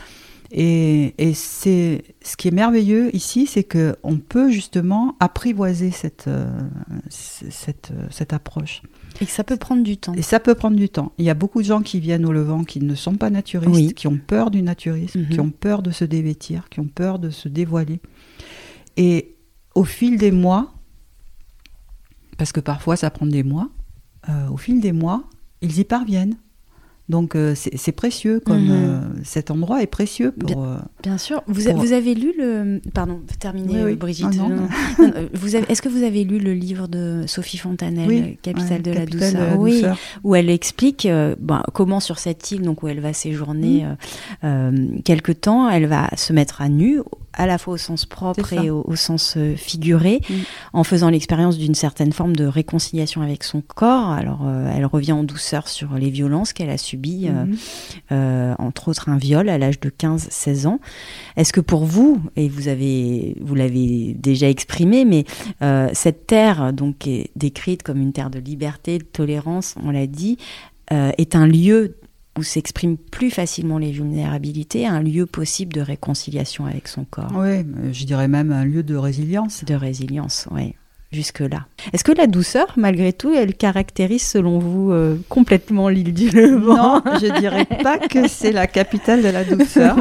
Et, et c'est, ce qui est merveilleux ici, c'est qu'on peut justement apprivoiser cette, euh, cette, cette approche. Et que ça peut prendre du temps. Et ça peut prendre du temps. Il y a beaucoup de gens qui viennent au Levant qui ne sont pas naturistes, oui. qui ont peur du naturisme, mm-hmm. qui ont peur de se dévêtir, qui ont peur de se dévoiler. Et au fil des mois, parce que parfois ça prend des mois, euh, au fil des mois, ils y parviennent. Donc euh, c'est, c'est précieux, comme mmh. euh, cet endroit est précieux pour... Bien, euh, bien sûr. Vous, a, pour... vous avez lu le... Pardon, terminez, oui, oui. Brigitte. Ah, non. Non, non, vous avez... Est-ce que vous avez lu le livre de Sophie Fontanelle, oui, Capitale, ouais, de, la Capitale douceur. de la Oui, douceur, où elle explique euh, ben, comment sur cette île, donc où elle va séjourner mmh. euh, euh, quelque temps, elle va se mettre à nu, à la fois au sens propre et au, au sens euh, figuré, mmh. en faisant l'expérience d'une certaine forme de réconciliation avec son corps. Alors, euh, elle revient en douceur sur les violences qu'elle a subies, mmh. euh, euh, entre autres un viol à l'âge de quinze seize ans. Est-ce que pour vous, et vous, avez, vous l'avez déjà exprimé, mais euh, cette terre donc, qui est décrite comme une terre de liberté, de tolérance, on l'a dit, euh, est un lieu où s'expriment plus facilement les vulnérabilités, un lieu possible de réconciliation avec son corps. Oui, je dirais même un lieu de résilience. De résilience, oui, jusque-là. Est-ce que la douceur, malgré tout, elle caractérise, selon vous, euh, complètement l'île du Levant ? Non, je dirais pas que c'est la capitale de la douceur.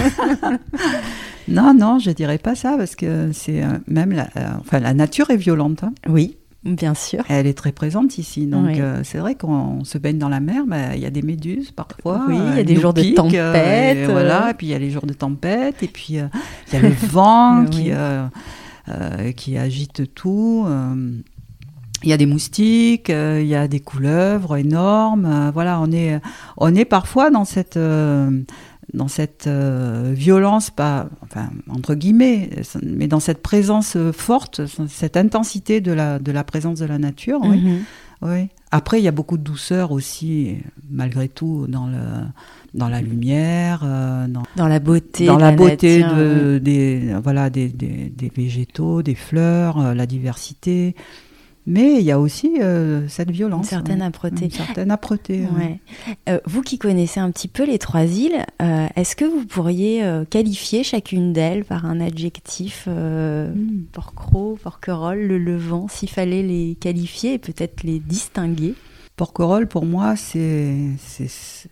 Non, non, je dirais pas ça, parce que c'est euh, même la, euh, enfin, la nature est violente. Hein. Oui. Bien sûr. Elle est très présente ici. Donc, oui. euh, c'est vrai qu'on se baigne dans la mer, bah, y a des méduses parfois. Oui, il y a des jours piquent, de tempête. Euh, et voilà, et puis il y a les jours de tempête, et puis il euh, y a le vent oui. qui, euh, euh, qui agite tout. Il euh, y a des moustiques, il euh, y a des couleuvres énormes. Euh, voilà, on est, on est parfois dans cette... Euh, dans cette euh, violence, pas, enfin, entre guillemets, mais dans cette présence forte, cette intensité de la, de la présence de la nature. Mm-hmm. Oui. Oui. Après, il y a beaucoup de douceur aussi, malgré tout, dans, le, dans la lumière, euh, dans, dans la beauté, dans la, la beauté nature, de, oui. des, voilà, des, des, des végétaux, des fleurs, euh, la diversité. Mais il y a aussi euh, cette violence. Une certaine ouais. âpreté. Une certaine âpreté. Ouais. Ouais. Euh, vous qui connaissez un petit peu les trois îles, euh, est-ce que vous pourriez euh, qualifier chacune d'elles par un adjectif euh, mm. Porquerolles, Porquerolles, le Levant, s'il fallait les qualifier et peut-être les distinguer ? Porquerolles, pour moi, c'est, c'est,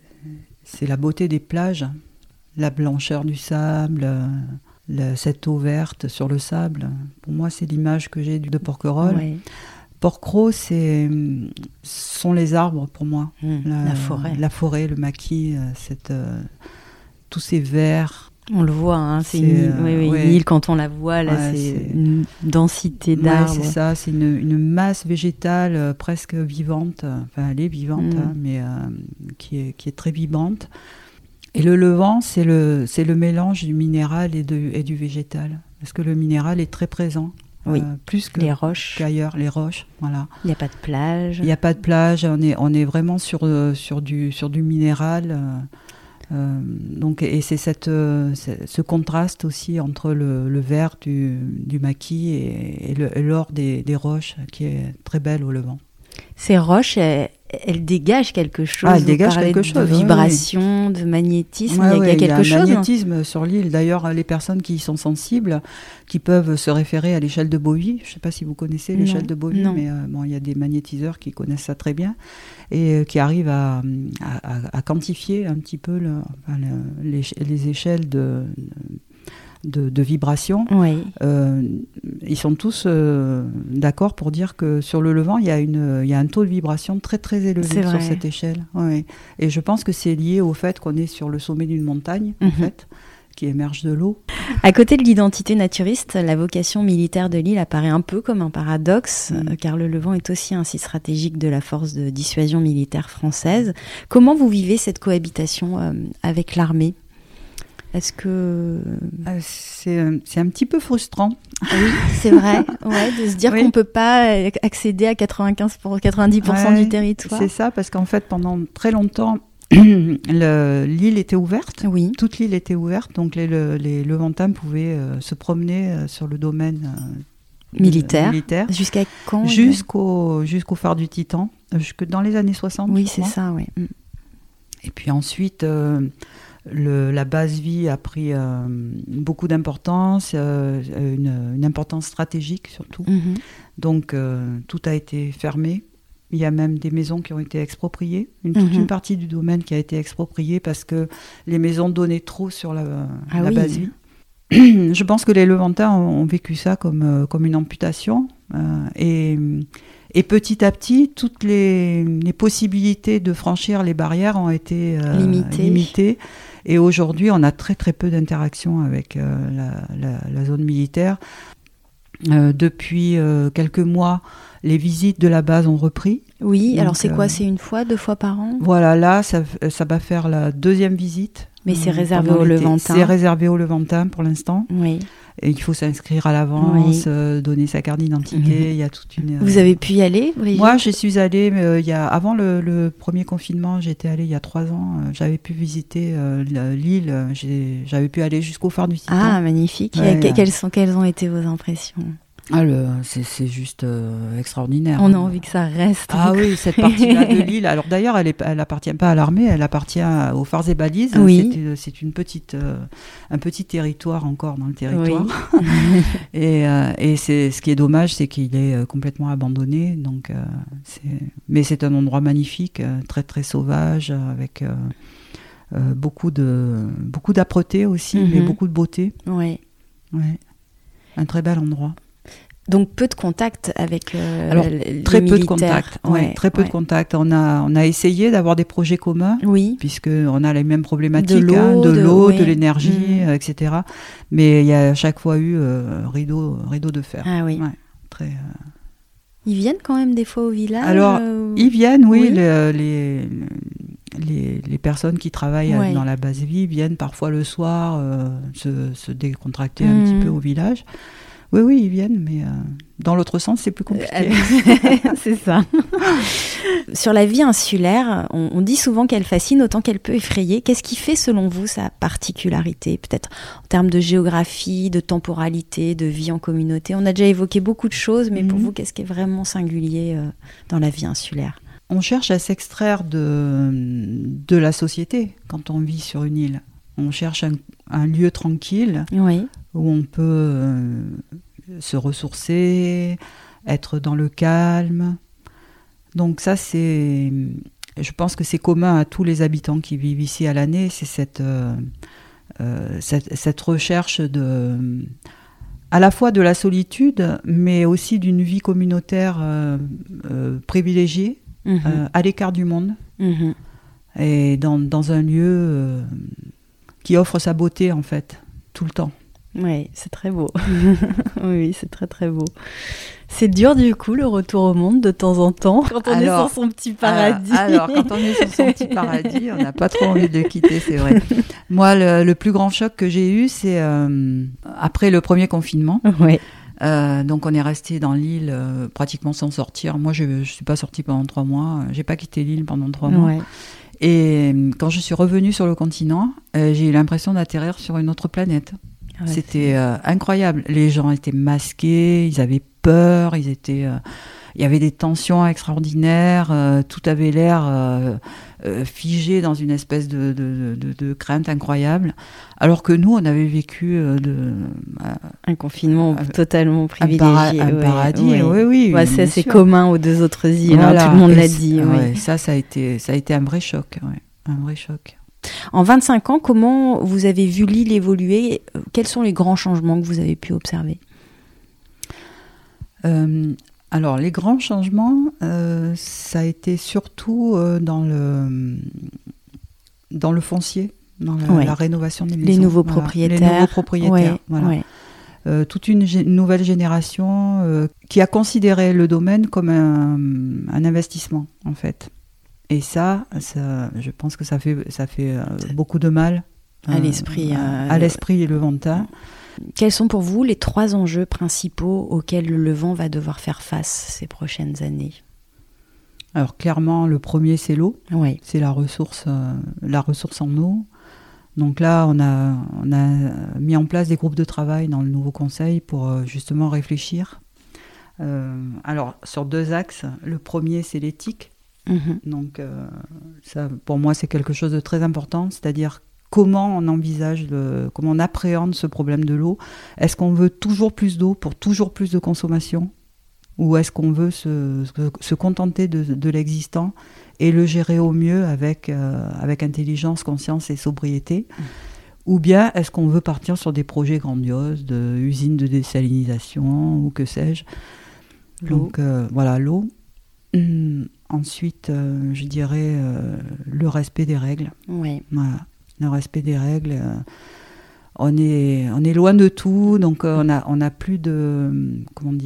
c'est la beauté des plages, la blancheur du sable, le, cette eau verte sur le sable. Pour moi, c'est l'image que j'ai de Porquerolles. Ouais. Porquerolles, c'est sont les arbres pour moi. Mmh, la, la forêt. La forêt, le maquis, cette, euh, tous ces verts. On le voit, hein, c'est, c'est une, île, euh, oui, oui, ouais. une île quand on la voit, là, ouais, c'est, c'est une densité d'arbres. Ouais, c'est ça, c'est une, une masse végétale euh, presque vivante. Enfin, elle est vivante, mmh. hein, mais euh, qui, est, qui est très vibrante. Et le Levant, c'est le, c'est le mélange du minéral et, de, et du végétal. Parce que le minéral est très présent. Oui, euh, plus que, les roches. qu'ailleurs, les roches, voilà. Il n'y a pas de plage. Il n'y a pas de plage, on est, on est vraiment sur, euh, sur, du, sur du minéral. Euh, euh, donc, et c'est cette, euh, c'est, ce contraste aussi entre le, le vert du, du maquis et, et, le, et l'or des, des roches qui est très belle au Levant. Ces roches, elles, elles dégagent quelque chose. Ah, elles dégagent quelque chose. De vibration, oui, oui. de magnétisme. Ouais, il y a, ouais, il y a quelque chose. Il y a un magnétisme hein. sur l'île. D'ailleurs, les personnes qui y sont sensibles, qui peuvent se référer à l'échelle de Bovie. Je ne sais pas si vous connaissez l'échelle non, de Bovie, non. mais euh, bon, il y a des magnétiseurs qui connaissent ça très bien et euh, qui arrivent à, à, à quantifier un petit peu le, enfin, le, les, les échelles de... De, de vibrations. Oui. Euh, ils sont tous euh, d'accord pour dire que sur le Levant, il y a, une, il y a un taux de vibration très très élevé c'est sur vrai. cette échelle. Ouais. Et je pense que c'est lié au fait qu'on est sur le sommet d'une montagne, mm-hmm. en fait, qui émerge de l'eau. À côté de l'identité naturiste, la vocation militaire de l'île apparaît un peu comme un paradoxe, mm. euh, car le Levant est aussi un site stratégique de la force de dissuasion militaire française. Comment vous vivez cette cohabitation euh, avec l'armée ? Est-ce que... Euh, c'est, c'est un petit peu frustrant. Oui, c'est vrai, ouais, de se dire oui. qu'on ne peut pas accéder à quatre-vingt-quinze pour cent, quatre-vingt-dix pour cent ouais, du territoire. C'est ça, parce qu'en fait, pendant très longtemps, le, l'île était ouverte. Oui. Toute l'île était ouverte, donc les, les, les Levantins pouvaient euh, se promener euh, sur le domaine euh, militaire. militaire. Jusqu'à quand Jusqu'au, jusqu'au phare du Titan, jusque dans les années soixante. Oui, c'est ça, oui. Et puis ensuite... Euh, le, la base vie a pris euh, beaucoup d'importance, euh, une, une importance stratégique surtout. Mmh. Donc euh, tout a été fermé. Il y a même des maisons qui ont été expropriées, une, toute mmh. une partie du domaine qui a été expropriée parce que les maisons donnaient trop sur la, ah la oui. base vie. Je pense que les Levantins ont, ont vécu ça comme, euh, comme une amputation. Euh, et, et petit à petit, toutes les, les possibilités de franchir les barrières ont été euh, limitées. limitées. Et aujourd'hui, on a très très peu d'interactions avec euh, la, la, la zone militaire. Euh, depuis euh, quelques mois, les visites de la base ont repris. Oui, donc, alors c'est quoi ? euh, C'est une fois, deux fois par an ? Voilà, là, ça, ça va faire la deuxième visite. Mais c'est réservé aux Levantins. C'est réservé aux Levantins pour l'instant. Oui. Et il faut s'inscrire à l'avance, oui. euh, donner sa carte d'identité. Mmh. Il y a toute une. Euh... Vous avez pu y aller, Brigitte ? Moi, je suis allée. Euh, il y a avant le, le premier confinement, j'étais allée il y a trois ans. Euh, j'avais pu visiter euh, l'île. J'ai, j'avais pu aller jusqu'au phare du Titan. Ah, magnifique. Ouais, que, quelles sont quelles ont été vos impressions ? Ah, le, c'est, c'est juste euh, extraordinaire. On a envie que ça reste. Ah oui, cette partie-là de l'île. Alors d'ailleurs, elle, est, elle appartient pas à l'armée, elle appartient aux phares et balises. Oui. C'est, c'est une petite, euh, un petit territoire encore dans le territoire. Oui. et euh, et c'est, ce qui est dommage, c'est qu'il est complètement abandonné. Donc, euh, c'est, mais c'est un endroit magnifique, très très sauvage, avec euh, euh, beaucoup de beaucoup d'âpreté aussi, mm-hmm. mais beaucoup de beauté. Oui. Ouais. Un très bel endroit. Donc peu de contact avec euh, Alors, les très militaires. peu de contact. Ouais, ouais, très peu ouais. de contact. On a on a essayé d'avoir des projets communs, oui, puisque on a les mêmes problématiques, de l'eau, hein, de, de, l'eau, ouais. de l'énergie, mmh. euh, et cetera. Mais il y a à chaque fois eu euh, rideau rideau de fer. Ah oui. Ouais, très. Euh... Ils viennent quand même des fois au village. Alors euh... ils viennent, oui, oui. Les, les les les personnes qui travaillent ouais. dans la base vie viennent parfois le soir euh, se se décontracter mmh. un petit peu au village. Oui, oui, ils viennent, mais euh, dans l'autre sens, c'est plus compliqué. C'est ça. Sur la vie insulaire, on, on dit souvent qu'elle fascine autant qu'elle peut effrayer. Qu'est-ce qui fait, selon vous, sa particularité ? Peut-être en termes de géographie, de temporalité, de vie en communauté. On a déjà évoqué beaucoup de choses, mais mmh. pour vous, qu'est-ce qui est vraiment singulier euh, dans la vie insulaire ? On cherche à s'extraire de, de la société quand on vit sur une île. On cherche un, un lieu tranquille oui. où on peut euh, se ressourcer, être dans le calme. Donc ça, c'est, je pense que c'est commun à tous les habitants qui vivent ici à l'année. C'est cette, euh, euh, cette, cette recherche de, à la fois de la solitude, mais aussi d'une vie communautaire euh, euh, privilégiée, mmh. euh, à l'écart du monde, mmh. et dans, dans un lieu... Euh, qui offre sa beauté, en fait, tout le temps. Oui, c'est très beau. Oui, c'est très, très beau. C'est dur, du coup, le retour au monde, de temps en temps, quand on alors, est sur son petit paradis. Alors, alors, quand on est sur son petit paradis, on n'a pas trop envie de le quitter, c'est vrai. Moi, le, le plus grand choc que j'ai eu, c'est euh, après le premier confinement. Oui. Euh, donc on est resté dans l'île euh, pratiquement sans sortir. Moi, je ne suis pas sortie pendant trois mois. Je n'ai pas quitté l'île pendant trois mois. Ouais. Et quand je suis revenue sur le continent, euh, j'ai eu l'impression d'atterrir sur une autre planète. Ouais, C'était euh, incroyable. Les gens étaient masqués, ils avaient peur, ils étaient, euh, il y avait des tensions extraordinaires, euh, tout avait l'air euh, euh, figé dans une espèce de, de, de, de crainte incroyable. Alors que nous, on avait vécu euh, de, euh, un confinement euh, totalement privilégié. Un, para- un ouais, paradis, ouais. oui, oui. Ouais, ça, c'est sûr. Commun aux deux autres îles, voilà. hein, tout le monde Et l'a dit. Ouais, ouais. Ça, ça a été, ça a été un vrai choc, ouais, un vrai choc. En vingt-cinq ans, comment vous avez vu l'île évoluer ? Quels sont les grands changements que vous avez pu observer ? euh, Alors, les grands changements, euh, ça a été surtout euh, dans le, dans le foncier, dans la, ouais. la rénovation des maisons. Les nouveaux voilà. propriétaires. Les nouveaux propriétaires, ouais, voilà. Ouais. Euh, toute une gé- nouvelle génération euh, qui a considéré le domaine comme un, un investissement, en fait. Et ça, ça, je pense que ça fait, ça fait euh, beaucoup de mal à euh, l'esprit, euh, à l'esprit levantin. Quels sont pour vous les trois enjeux principaux auxquels le Levant va devoir faire face ces prochaines années ? Alors clairement, le premier, c'est l'eau. Oui. C'est la ressource, euh, la ressource en eau. Donc là, on a, on a mis en place des groupes de travail dans le nouveau conseil pour euh, justement réfléchir. Euh, alors sur deux axes. Le premier, c'est l'éthique. Mmh. Donc, euh, ça, pour moi, c'est quelque chose de très important. C'est-à-dire comment on envisage, le, comment on appréhende ce problème de l'eau. Est-ce qu'on veut toujours plus d'eau pour toujours plus de consommation ? Ou est-ce qu'on veut se, se, se contenter de, de l'existant et le gérer au mieux avec, euh, avec intelligence, conscience et sobriété ? Mmh. Ou bien est-ce qu'on veut partir sur des projets grandioses d'usines de désalinisation ou que sais-je ? L'eau. Donc euh, voilà, l'eau. Mmh. Ensuite, euh, je dirais euh, le respect des règles. Oui. Voilà, le respect des règles. Euh, on, est, on est loin de tout, donc euh, on n'a on a plus de... Comment dire ?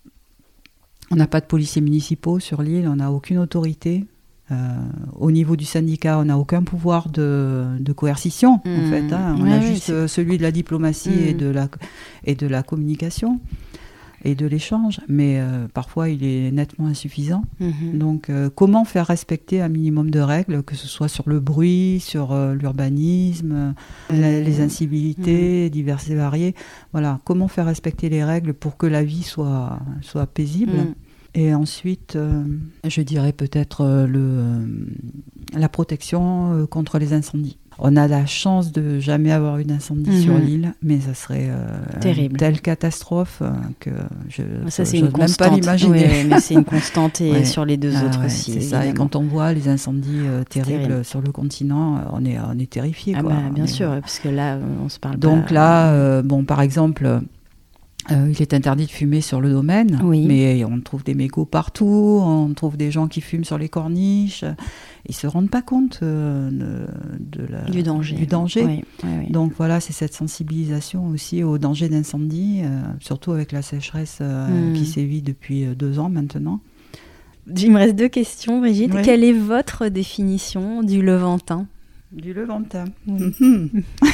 On n'a pas de policiers municipaux sur l'île, on n'a aucune autorité. Euh, au niveau du syndicat, on n'a aucun pouvoir de, de coercition, mmh. en fait. Hein. On ouais, a ouais, juste c'est... celui de la diplomatie mmh. et, de la, et de la communication et de l'échange. Mais euh, parfois, il est nettement insuffisant. Mmh. Donc, euh, comment faire respecter un minimum de règles, que ce soit sur le bruit, sur euh, l'urbanisme, mmh. la, les incivilités mmh. diverses et variées. Voilà, comment faire respecter les règles pour que la vie soit, soit paisible. Mmh. Et ensuite, euh, je dirais peut-être euh, le, euh, la protection euh, contre les incendies. On a la chance de jamais avoir eu d'incendie mmh. sur l'île, mais ça serait euh, terrible. Une telle catastrophe euh, que je ça, c'est je une n'ose même pas l'imaginer. Oui, mais c'est une constante et ouais. sur les deux ah, autres ouais, aussi. C'est ça. Et quand on voit les incendies euh, terribles terrible. sur le continent, on est, on est terrifiés. Ah quoi. bah, bien on sûr, est... parce que là, on se parle Donc pas... là, euh, bon, par exemple... Euh, il est interdit de fumer sur le domaine, oui. mais on trouve des mégots partout, on trouve des gens qui fument sur les corniches. Ils ne se rendent pas compte euh, de, de la, du danger. Du danger. Oui, oui, oui. Donc voilà, c'est cette sensibilisation aussi au danger d'incendie, euh, surtout avec la sécheresse euh, mm. qui sévit depuis deux ans maintenant. Il me reste deux questions, Brigitte. Oui. Quelle est votre définition du Levantin ? Du Levantin. Oui.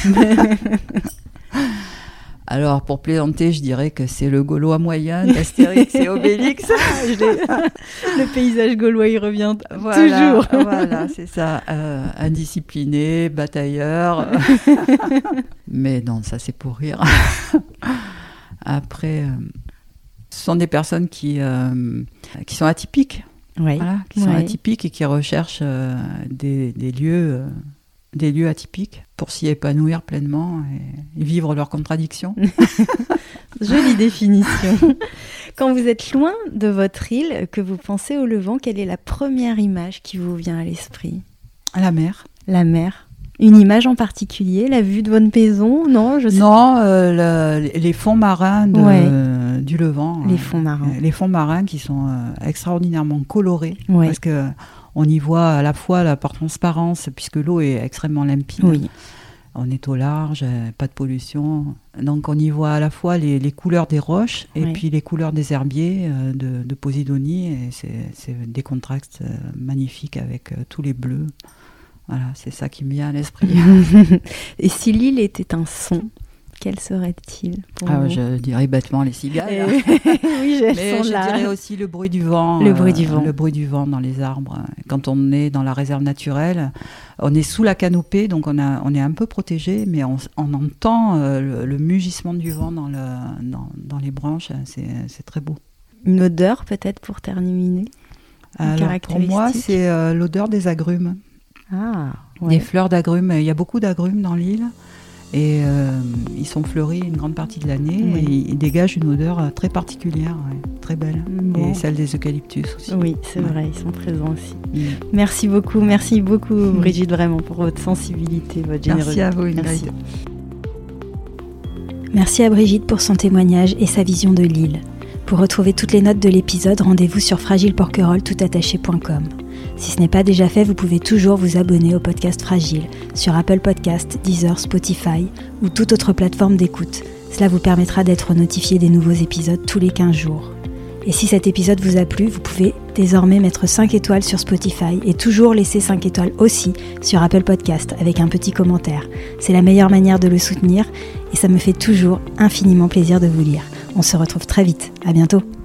Alors, pour plaisanter, je dirais que c'est le Gaulois moyen d'Astérix et Obélix. Le paysage gaulois, il revient voilà, toujours. Voilà, c'est ça. Euh, indiscipliné, batailleur. Mais non, ça, c'est pour rire. Après, euh, ce sont des personnes qui, euh, qui sont atypiques. Oui. Voilà, qui sont oui. atypiques et qui recherchent euh, des, des lieux... Euh, des lieux atypiques pour s'y épanouir pleinement et, et vivre leurs contradictions. Jolie définition. Quand vous êtes loin de votre île, que vous pensez au Levant, quelle est la première image qui vous vient à l'esprit ? La mer. La mer. Une image en particulier, la vue de Bonne-Pézon ? Non, je sais Non, euh, le, les fonds marins de, ouais. euh, du Levant. Les fonds marins. Euh, les fonds marins qui sont euh, extraordinairement colorés. Ouais. Parce que on y voit à la fois la par transparence, puisque l'eau est extrêmement limpide. Oui. On est au large, pas de pollution. Donc on y voit à la fois les, les couleurs des roches et oui. puis les couleurs des herbiers euh, de, de Posidonie. Et c'est, c'est des contrastes euh, magnifiques avec euh, tous les bleus. Voilà, c'est ça qui me vient à l'esprit. Et si l'île était un son, quel serait-il pour ah, vous ? Je dirais bêtement les cigales. Et... oui, j'ai Mais le son je là. dirais aussi le bruit du vent. Le euh, bruit du vent. Le bruit du vent dans les arbres. Quand on est dans la réserve naturelle, on est sous la canopée, donc on, a, on est un peu protégé, mais on, on entend euh, le, le mugissement du vent dans, le, dans, dans les branches. C'est, c'est très beau. Une odeur peut-être pour terminer ? Alors, pour moi, c'est euh, l'odeur des agrumes. Ah, ouais. Des fleurs d'agrumes. Il y a beaucoup d'agrumes dans l'île. Et euh, ils sont fleuris une grande partie de l'année oui. et ils dégagent une odeur très particulière, ouais, très belle. Bon. Et celle des eucalyptus aussi. Oui, c'est ouais. vrai, ils sont présents aussi. Mm. Merci beaucoup, merci beaucoup mm. Brigitte, vraiment pour votre sensibilité, votre générosité. Merci à vous, Ingrid. Merci. Merci à Brigitte pour son témoignage et sa vision de l'île. Pour retrouver toutes les notes de l'épisode, rendez-vous sur fragileporquerolles tout attaché point com. Si ce n'est pas déjà fait, vous pouvez toujours vous abonner au podcast Fragile sur Apple Podcasts, Deezer, Spotify ou toute autre plateforme d'écoute. Cela vous permettra d'être notifié des nouveaux épisodes tous les quinze jours. Et si cet épisode vous a plu, vous pouvez désormais mettre cinq étoiles sur Spotify et toujours laisser cinq étoiles aussi sur Apple Podcasts avec un petit commentaire. C'est la meilleure manière de le soutenir et ça me fait toujours infiniment plaisir de vous lire. On se retrouve très vite. À bientôt.